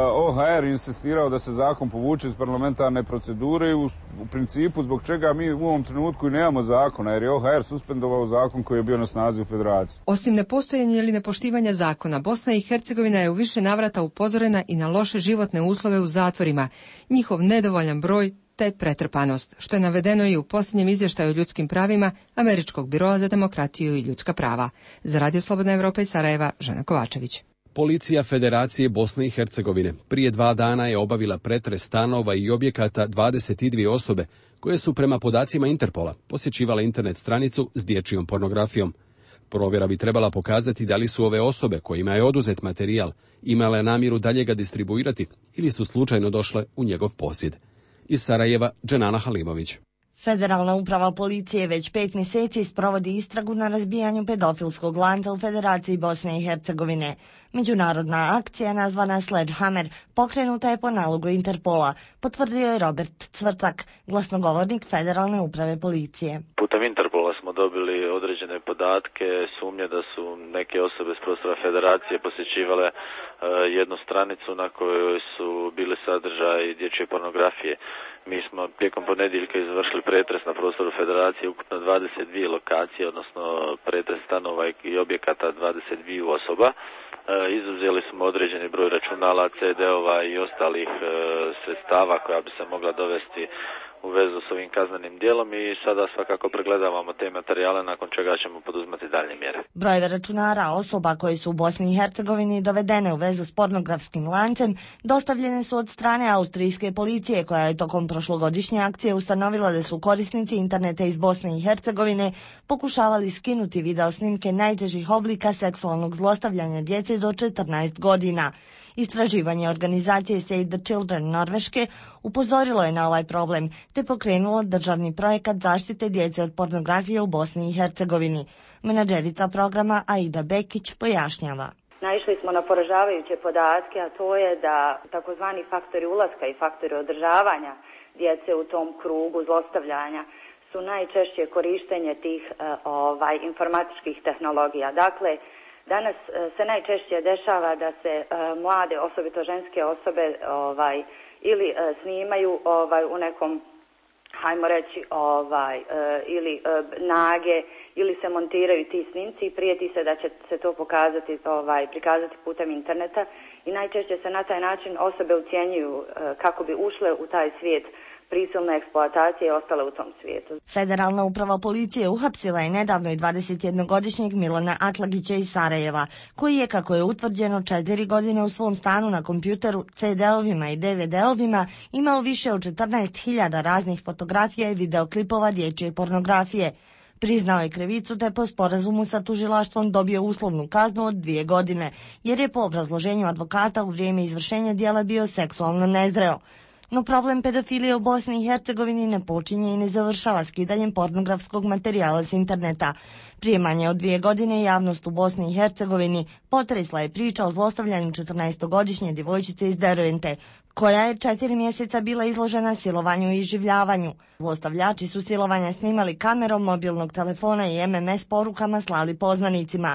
OHR insistirao da se zakon povuče iz parlamentarne procedure i u principu zbog čega mi u ovom trenutku i nemamo zakona, jer je OHR suspendovao zakon koji je bio na snazi u Federaciji. Osim nepostojanja ili nepoštivanja zakona, Bosna i Hercegovina je u više navrata upozorena i na loše životne uslove u zatvorima, njihov nedovoljan broj te pretrpanost, što je navedeno i u posljednjem izvještaju o ljudskim pravima Američkog biroa za demokratiju i ljudska prava. Za Radio Slobodna Evropa iz Sarajeva, Žana Kovačević. Policija Federacije Bosne i Hercegovine prije 2 dana je obavila pretres stanova i objekata 22 osobe koje su prema podacima Interpola posjećivale internet stranicu s dječjom pornografijom. Provjera bi trebala pokazati da li su ove osobe kojima je oduzet materijal imale namjeru dalje ga distribuirati ili su slučajno došle u njegov posjed. Iz Sarajeva, Dženana Halimović. Federalna uprava policije već 5 mjeseci sprovodi istragu na razbijanju pedofilskog lanca u Federaciji Bosne i Hercegovine. Međunarodna akcija nazvana Sledgehammer pokrenuta je po nalogu Interpola, potvrdio je Robert Cvrtak, glasnogovornik Federalne uprave policije. Putem Interpola smo dobili određene podatke, sumnje da su neke osobe s prostora Federacije posjećivale jednu stranicu na kojoj su bili sadržaj dječje pornografije. Mi smo tijekom ponedjeljka izvršili pretres na prostoru Federacije ukupno 22 lokacije, odnosno pretres stanova i objekata 22 osoba. Izuzeli smo određeni broj računala, CD-ova i ostalih sredstava koja bi se mogla dovesti u vezu s ovim kaznenim djelom i sada svakako pregledavamo te materijale nakon čega ćemo poduzmati dalje mjere. Brojeve računara osoba koji su u Bosni i Hercegovini dovedene u vezu s pornografskim lancem dostavljene su od strane austrijske policije koja je tokom prošlogodišnje akcije ustanovila da su korisnici interneta iz Bosne i Hercegovine pokušavali skinuti video snimke najtežih oblika seksualnog zlostavljanja djece do 14 godina. Istraživanje organizacije Save the Children Norveške upozorilo je na ovaj problem te pokrenulo državni projekat zaštite djece od pornografije u Bosni i Hercegovini. Menadžerica programa Aida Bekić pojašnjava. naišli smo na poražavajuće podatke, a to je da takozvani faktori ulaska i faktori održavanja djece u tom krugu zlostavljanja su najčešće korištenje tih informatičkih tehnologija. Dakle, danas se najčešće dešava da se mlade, osobito ženske osobe, ili snimaju u nekom, hajmo reći, ili nage, ili se montiraju ti snimci i prijeti se da će se to prikazati putem interneta i najčešće se na taj način osobe ucjenjuju kako bi ušle u taj svijet prisilne eksploatacije i ostale u tom svijetu. Federalna uprava policije uhapsila je nedavno i 21-godišnjeg Milana Atlagića iz Sarajeva, koji je, kako je utvrđeno, 4 godine u svom stanu na kompjuteru, CD-ovima i DVD-ovima imao više od 14.000 raznih fotografija i videoklipova dječje pornografije. Priznao je krivicu te po sporazumu sa tužilaštvom dobio uslovnu kaznu od 2 godine, jer je po obrazloženju advokata u vrijeme izvršenja djela bio seksualno nezreo. No problem pedofilije u Bosni i Hercegovini ne počinje i ne završava skidanjem pornografskog materijala s interneta. Prije manje od 2 godine javnost u Bosni i Hercegovini potresla je priča o zlostavljanju 14-godišnje djevojčice iz Dervente, koja je 4 mjeseca bila izložena silovanju i iživljavanju. Zlostavljači su silovanja snimali kamerom mobilnog telefona i MMS porukama slali poznanicima.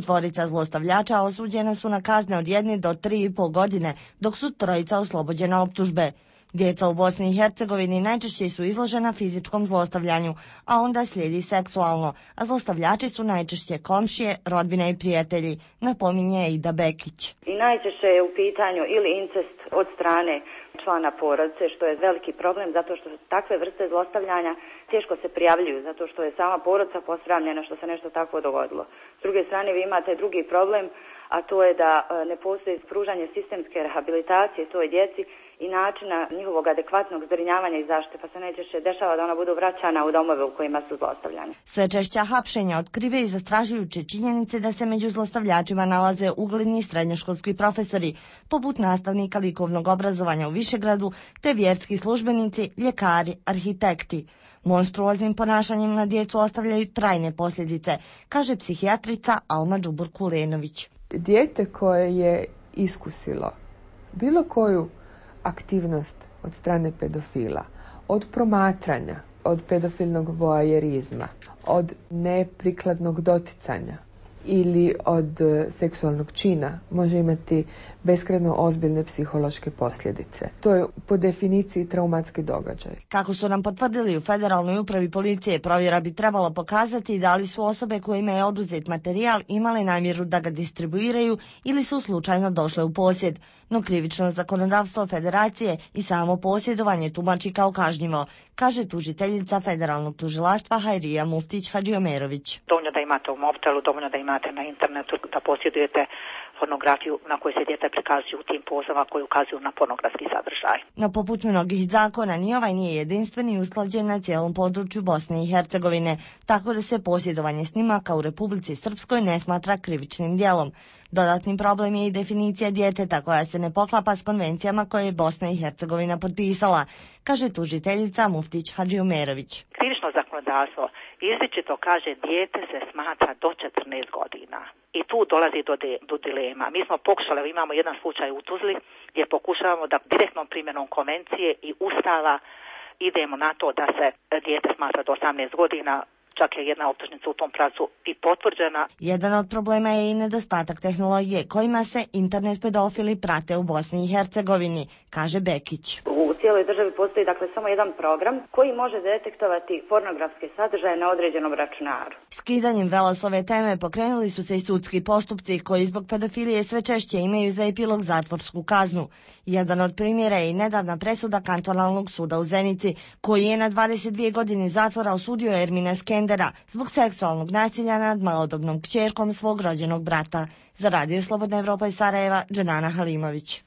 4 zlostavljača osuđena su na kazne od 1 do 3,5 godine, dok su 3 oslobođena optužbe. Djeca u Bosni i Hercegovini najčešće su izložena fizičkom zlostavljanju, a onda slijedi seksualno, a zlostavljači su najčešće komšije, rodbine i prijatelji, napominje Ida Bekić. I najčešće je u pitanju ili incest od strane člana porodice, što je veliki problem zato što takve vrste zlostavljanja teško se prijavljuju, zato što je sama porodica posramljena što se nešto takvo dogodilo. S druge strane vi imate drugi problem, a to je da ne postoji pružanje sistemske rehabilitacije toj djeci i načina njihovog adekvatnog zbrinjavanja i zaštite, pa se najčešće dešava da ona budu vraćana u domove u kojima su zlostavljane. Sve češća hapšenja otkrive i zastrašujuće činjenice da se među zlostavljačima nalaze ugledni srednjoškolski profesori, poput nastavnika likovnog obrazovanja u Višegradu, te vjerski službenici, ljekari, arhitekti. Monstruoznim ponašanjem na djecu ostavljaju trajne posljedice, kaže psihijatrica Alma Đubur-Kulenović. Dijete koje je iskusilo bilo koju aktivnost od strane pedofila, od promatranja, od pedofilnog voajerizma, od neprikladnog doticanja ili od seksualnog čina može imati beskrajno ozbiljne psihološke posljedice. To je po definiciji traumatski događaj. Kako su nam potvrdili u Federalnoj upravi policije, provjera bi trebalo pokazati da li su osobe kojima je oduzet materijal imale namjeru da ga distribuiraju ili su slučajno došle u posjed. No krivično zakonodavstvo Federacije i samo posjedovanje tumači kao kažnjivo, kaže tužiteljica Federalnog tužilaštva Hajrija Muftić Hadžiomerović. Dovoljno da imate u mobitelu, dovoljno da imate na internetu, da posjedujete pornografiju na kojoj se djeca prikazuju u tim pozama koji ukazuju na pornografski sadržaj. No poput mnogih zakona, ni ovaj nije jedinstven i usklađen na cijelom području Bosne i Hercegovine, tako da se posjedovanje snimaka u Republici Srpskoj ne smatra krivičnim djelom. Dodatni problem je i definicija djeteta koja se ne poklapa s konvencijama koje je Bosna i Hercegovina potpisala, kaže tužiteljica Muftić Hadžiomerović. Krivično zakonodavstvo izričito kaže dijete se smatra do 14 godina. I tu dolazi do dilema. Mi smo pokušali, imamo jedan slučaj u Tuzli gdje pokušavamo da direktnom primjenom konvencije i ustava idemo na to da se dijete smatra do 18 godina. Čak je jedna optužnica u tom pravcu i potvrđena. Jedan od problema je i nedostatak tehnologije kojima se internet pedofili prate u Bosni i Hercegovini, kaže Bekić. U cijeloj državi postoji samo jedan program koji može detektovati pornografske sadržaje na određenom računaru. Skidanjem vela s ove teme pokrenuli su se i sudski postupci koji zbog pedofilije sve češće imaju za epilog zatvorsku kaznu. Jedan od primjera je i nedavna presuda kantonalnog suda u Zenici, koji je na 22 godine zatvora osudio Ermina Skendera zbog seksualnog nasilja nad malodobnom kćerkom svog rođenog brata. Za Radio Slobodna Evropa iz Sarajeva, Dženana Halimović.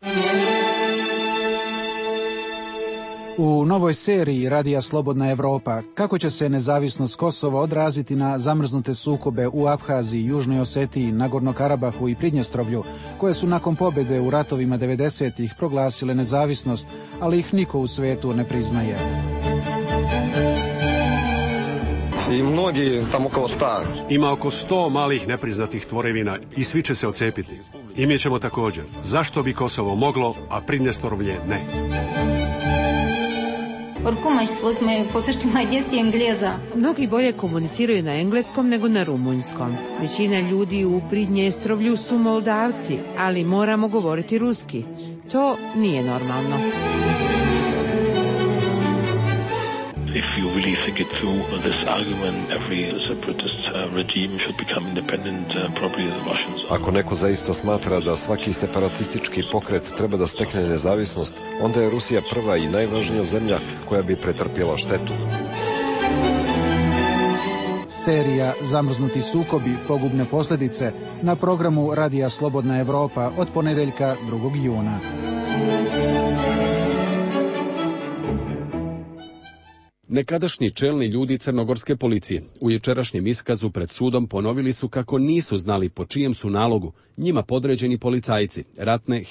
U novoj seriji Radija Slobodna Evropa kako će se nezavisnost Kosova odraziti na zamrznute sukobe u Abhaziji, Južnoj Osetiji, Nagorno Karabahu i Pridnjestrovlju, koje su nakon pobjede u ratovima 90-ih proglasile nezavisnost, ali ih niko u svijetu ne priznaje. i mnogi tamo oko 100. Ima oko 100 malih nepriznatih tvorevina i svi će se odcepiti. I mi ćemo također. Zašto bi Kosovo moglo, a Pridnjestrovlje ne? Mnogi bolje komuniciraju na engleskom nego na rumunjskom. Većina ljudi u Pridnjestrovlju su Moldavci, ali moramo govoriti ruski. To nije normalno. If you really think it through, this argument, every separatist regime should become independent, probably the Russians. Ako neko zaista smatra da svaki separatistički pokret treba da stekne nezavisnost, onda je Rusija prva i najvažnija zemlja koja bi pretrpjela štetu. Serija Zamrznuti sukobi, pogubne posljedice na programu Radija Slobodna Evropa od ponedjeljka 2. juna. Nekadašnji čelni ljudi crnogorske policije u jučerašnjem iskazu pred sudom ponovili su kako nisu znali po čijem su nalogu njima podređeni policajci ratne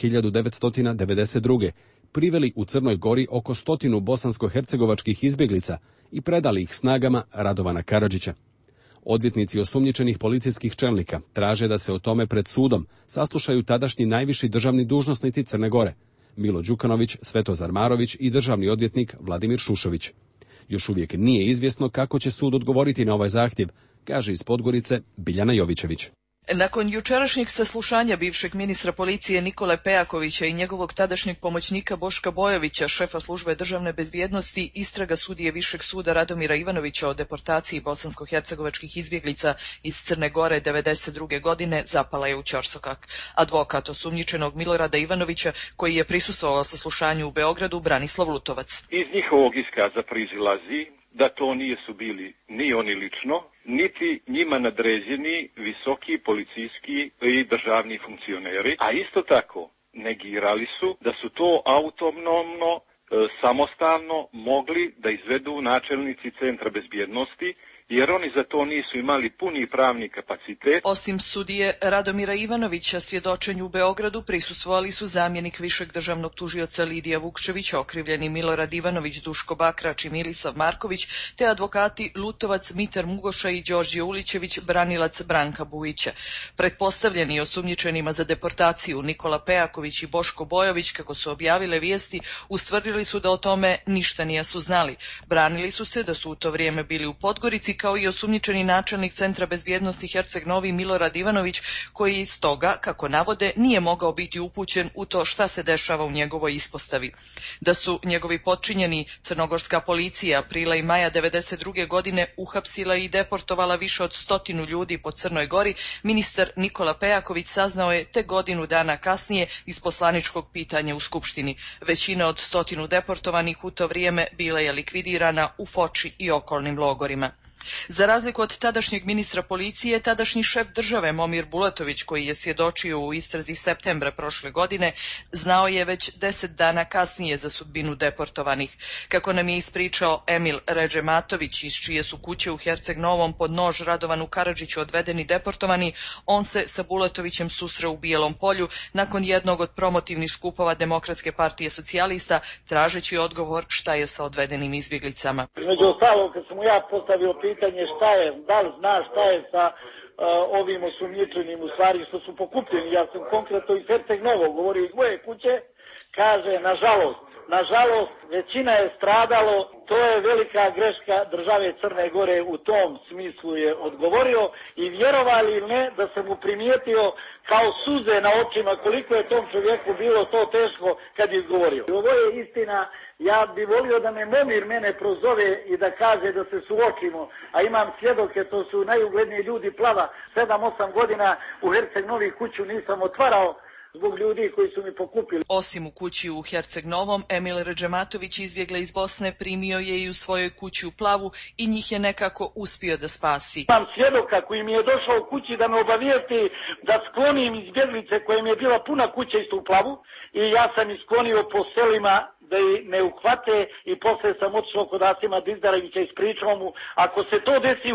1992. priveli u Crnoj Gori oko 100 bosansko-hercegovačkih izbjeglica i predali ih snagama Radovana Karadžića. Odvjetnici osumnjičenih policijskih čelnika traže da se o tome pred sudom saslušaju tadašnji najviši državni dužnosnici Crne Gore, Milo Đukanović, Svetozar Marović i državni odvjetnik Vladimir Šušović. Još uvijek nije izvjesno kako će sud odgovoriti na ovaj zahtjev, kaže iz Podgorice Biljana Jovićević. Nakon jučerašnjeg saslušanja bivšeg ministra policije Nikole Pejakovića i njegovog tadašnjeg pomoćnika Boška Bojovića, šefa službe državne bezbjednosti, istraga sudije Višeg suda Radomira Ivanovića o deportaciji bosansko-hercegovačkih izbjeglica iz Crne Gore 1992. godine zapala je u ćorsokak. Advokat osumnjičenog Milorada Ivanovića, koji je prisustvovao saslušanju u Beogradu, Branislav Lutovac. Iz njihovog iskaza proizilazi da to nisu bili ni oni lično, niti njima nadređeni visoki policijski i državni funkcioneri, a isto tako negirali su da su to autonomno, samostalno mogli da izvedu načelnici Centra bezbjednosti, jer oni za to nisu imali puni pravni kapacitet. Osim sudije Radomira Ivanovića, svjedočenju u Beogradu prisustvovali su zamjenik višeg državnog tužioca Lidija Vukčević, okrivljeni Milorad Ivanović, Duško Bakrač i Milisav Marković, te advokati Lutovac, Mitar Mugoša i Đorđe Ulićević, branilac Branka Bujića. Pretpostavljeni osumnjičenima za deportaciju Nikola Pejaković i Boško Bojović, kako su objavile vijesti, ustvrdili su da o tome ništa nisu znali. Branili su se da su u to vrijeme bili u Podgorici, kao i osumnjičeni načelnik Centra bezbjednosti Herceg Novi Milorad Ivanović, koji stoga, kako navode, nije mogao biti upućen u to šta se dešava u njegovoj ispostavi. Da su njegovi potčinjeni crnogorska policija aprila i maja 1992. godine uhapsila i deportovala više od 100 ljudi po Crnoj Gori, ministar Nikola Pejaković saznao je te godinu dana kasnije iz poslaničkog pitanja u Skupštini. Većina od 100 deportovanih u to vrijeme bila je likvidirana u Foči i okolnim logorima. Za razliku od tadašnjeg ministra policije, tadašnji šef države Momir Bulatović, koji je svjedočio u istrazi septembra prošle godine, znao je već 10 dana kasnije za sudbinu deportovanih. Kako nam je ispričao Emil Ređematović, iz čije su kuće u Herceg Novom pod nož Radovanu Karadžiću odvedeni deportovani, on se sa Bulatovićem susreo u Bijelom Polju nakon jednog od promotivnih skupova Demokratske partije socijalista, tražeći odgovor šta je sa odvedenim izbjeglicama. Među ostalog, kad sam mu ja postavio pitanje šta je, da li zna šta je sa ovim osumnjičenim u stvari što su pokupljeni, ja sam konkretno iz Herceg Novog govorio iz moje kuće, kaže nažalost većina je stradalo, to je velika greška države Crne Gore, u tom smislu je odgovorio i vjerovali ili ne da sam mu primijetio kao suze na očima koliko je tom čovjeku bilo to teško kad je izgovorio. Ovo je istina, ja bi volio da me Momir mene prozove i da kaže da se suočimo, a imam svjedoke, to su najugledniji ljudi Plava, 7-8 godina u Herceg Novi kuću nisam otvarao zbog ljudi koji su mi pokupili. Osim u kući u Herceg Novom, Emil Ređematović, izbjegla iz Bosne, primio je i u svojoj kući u Plavu i njih je nekako uspio da spasi. Imam svjedoka koji mi je došao u kući da me obavijesti da sklonim izbjeglice koje mi je bila puna kuća isto u Plavu i ja sam ih sklonio po selima da ih ne uhvate i poslije sam otišao kod Asima Dizdarevića i ispričao mu, ako se to desi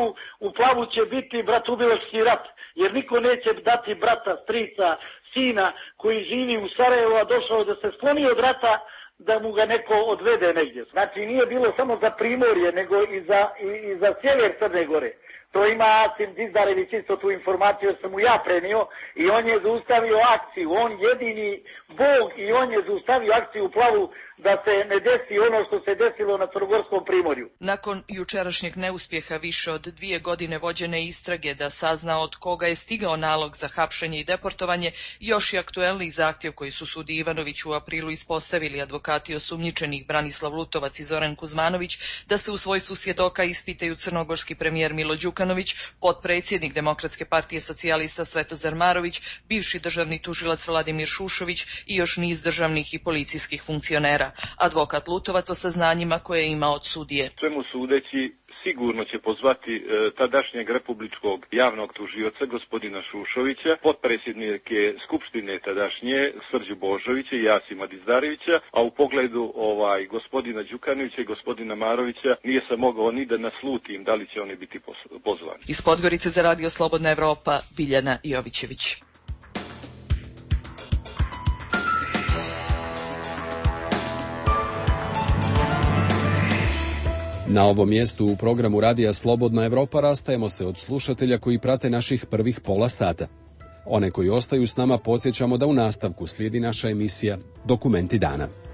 u Plavu će biti bratoubilački rat, jer niko neće dati brata, strica, sina koji živi u Sarajevu, a došao da se skloni od rata, da mu ga neko odvede negdje. Znači nije bilo samo za Primorje, nego i za sjever Crne Gore. To ima Asim Dizdarević isto tu informaciju, jer sam mu ja prenio i on je zaustavio akciju. On jedini Bog i on je zaustavio akciju u Plavu da se ne desi ono što se desilo na Crnogorskom Primorju. Nakon jučerašnjeg neuspjeha više od 2 godine vođene istrage da sazna od koga je stigao nalog za hapšenje i deportovanje, još je aktuelniji zahtjev koji su sudi Ivanović u aprilu ispostavili advokati osumnjičenih Branislav Lutovac i Zoran Kuzmanović da se u svojstvu svjedoka ispitaju crnogorski premijer Milo Đukanović, potpredsjednik Demokratske partije socijalista Svetozar Marović, bivši državni tužilac Vladimir Šušović i još niz državnih i policijskih funkcionera. Advokat Lutovac o saznanjima koje ima od sudije. Svemu sudeći sigurno će pozvati tadašnjeg republičkog javnog tužioca gospodina Šušovića, potpredsjednike Skupštine tadašnje Srđu Božovića i Jasima Dizdarevića, a u pogledu gospodina Đukanovića i gospodina Marovića nije sam mogao ni da naslutim da li će oni biti pozvani. Iz Podgorice za Radio Slobodna Evropa, Biljana Jovićević. Na ovom mjestu u programu Radija Slobodna Evropa rastajemo se od slušatelja koji prate naših prvih pola sata. One koji ostaju s nama podsjećamo da u nastavku slijedi naša emisija Dokumenti dana.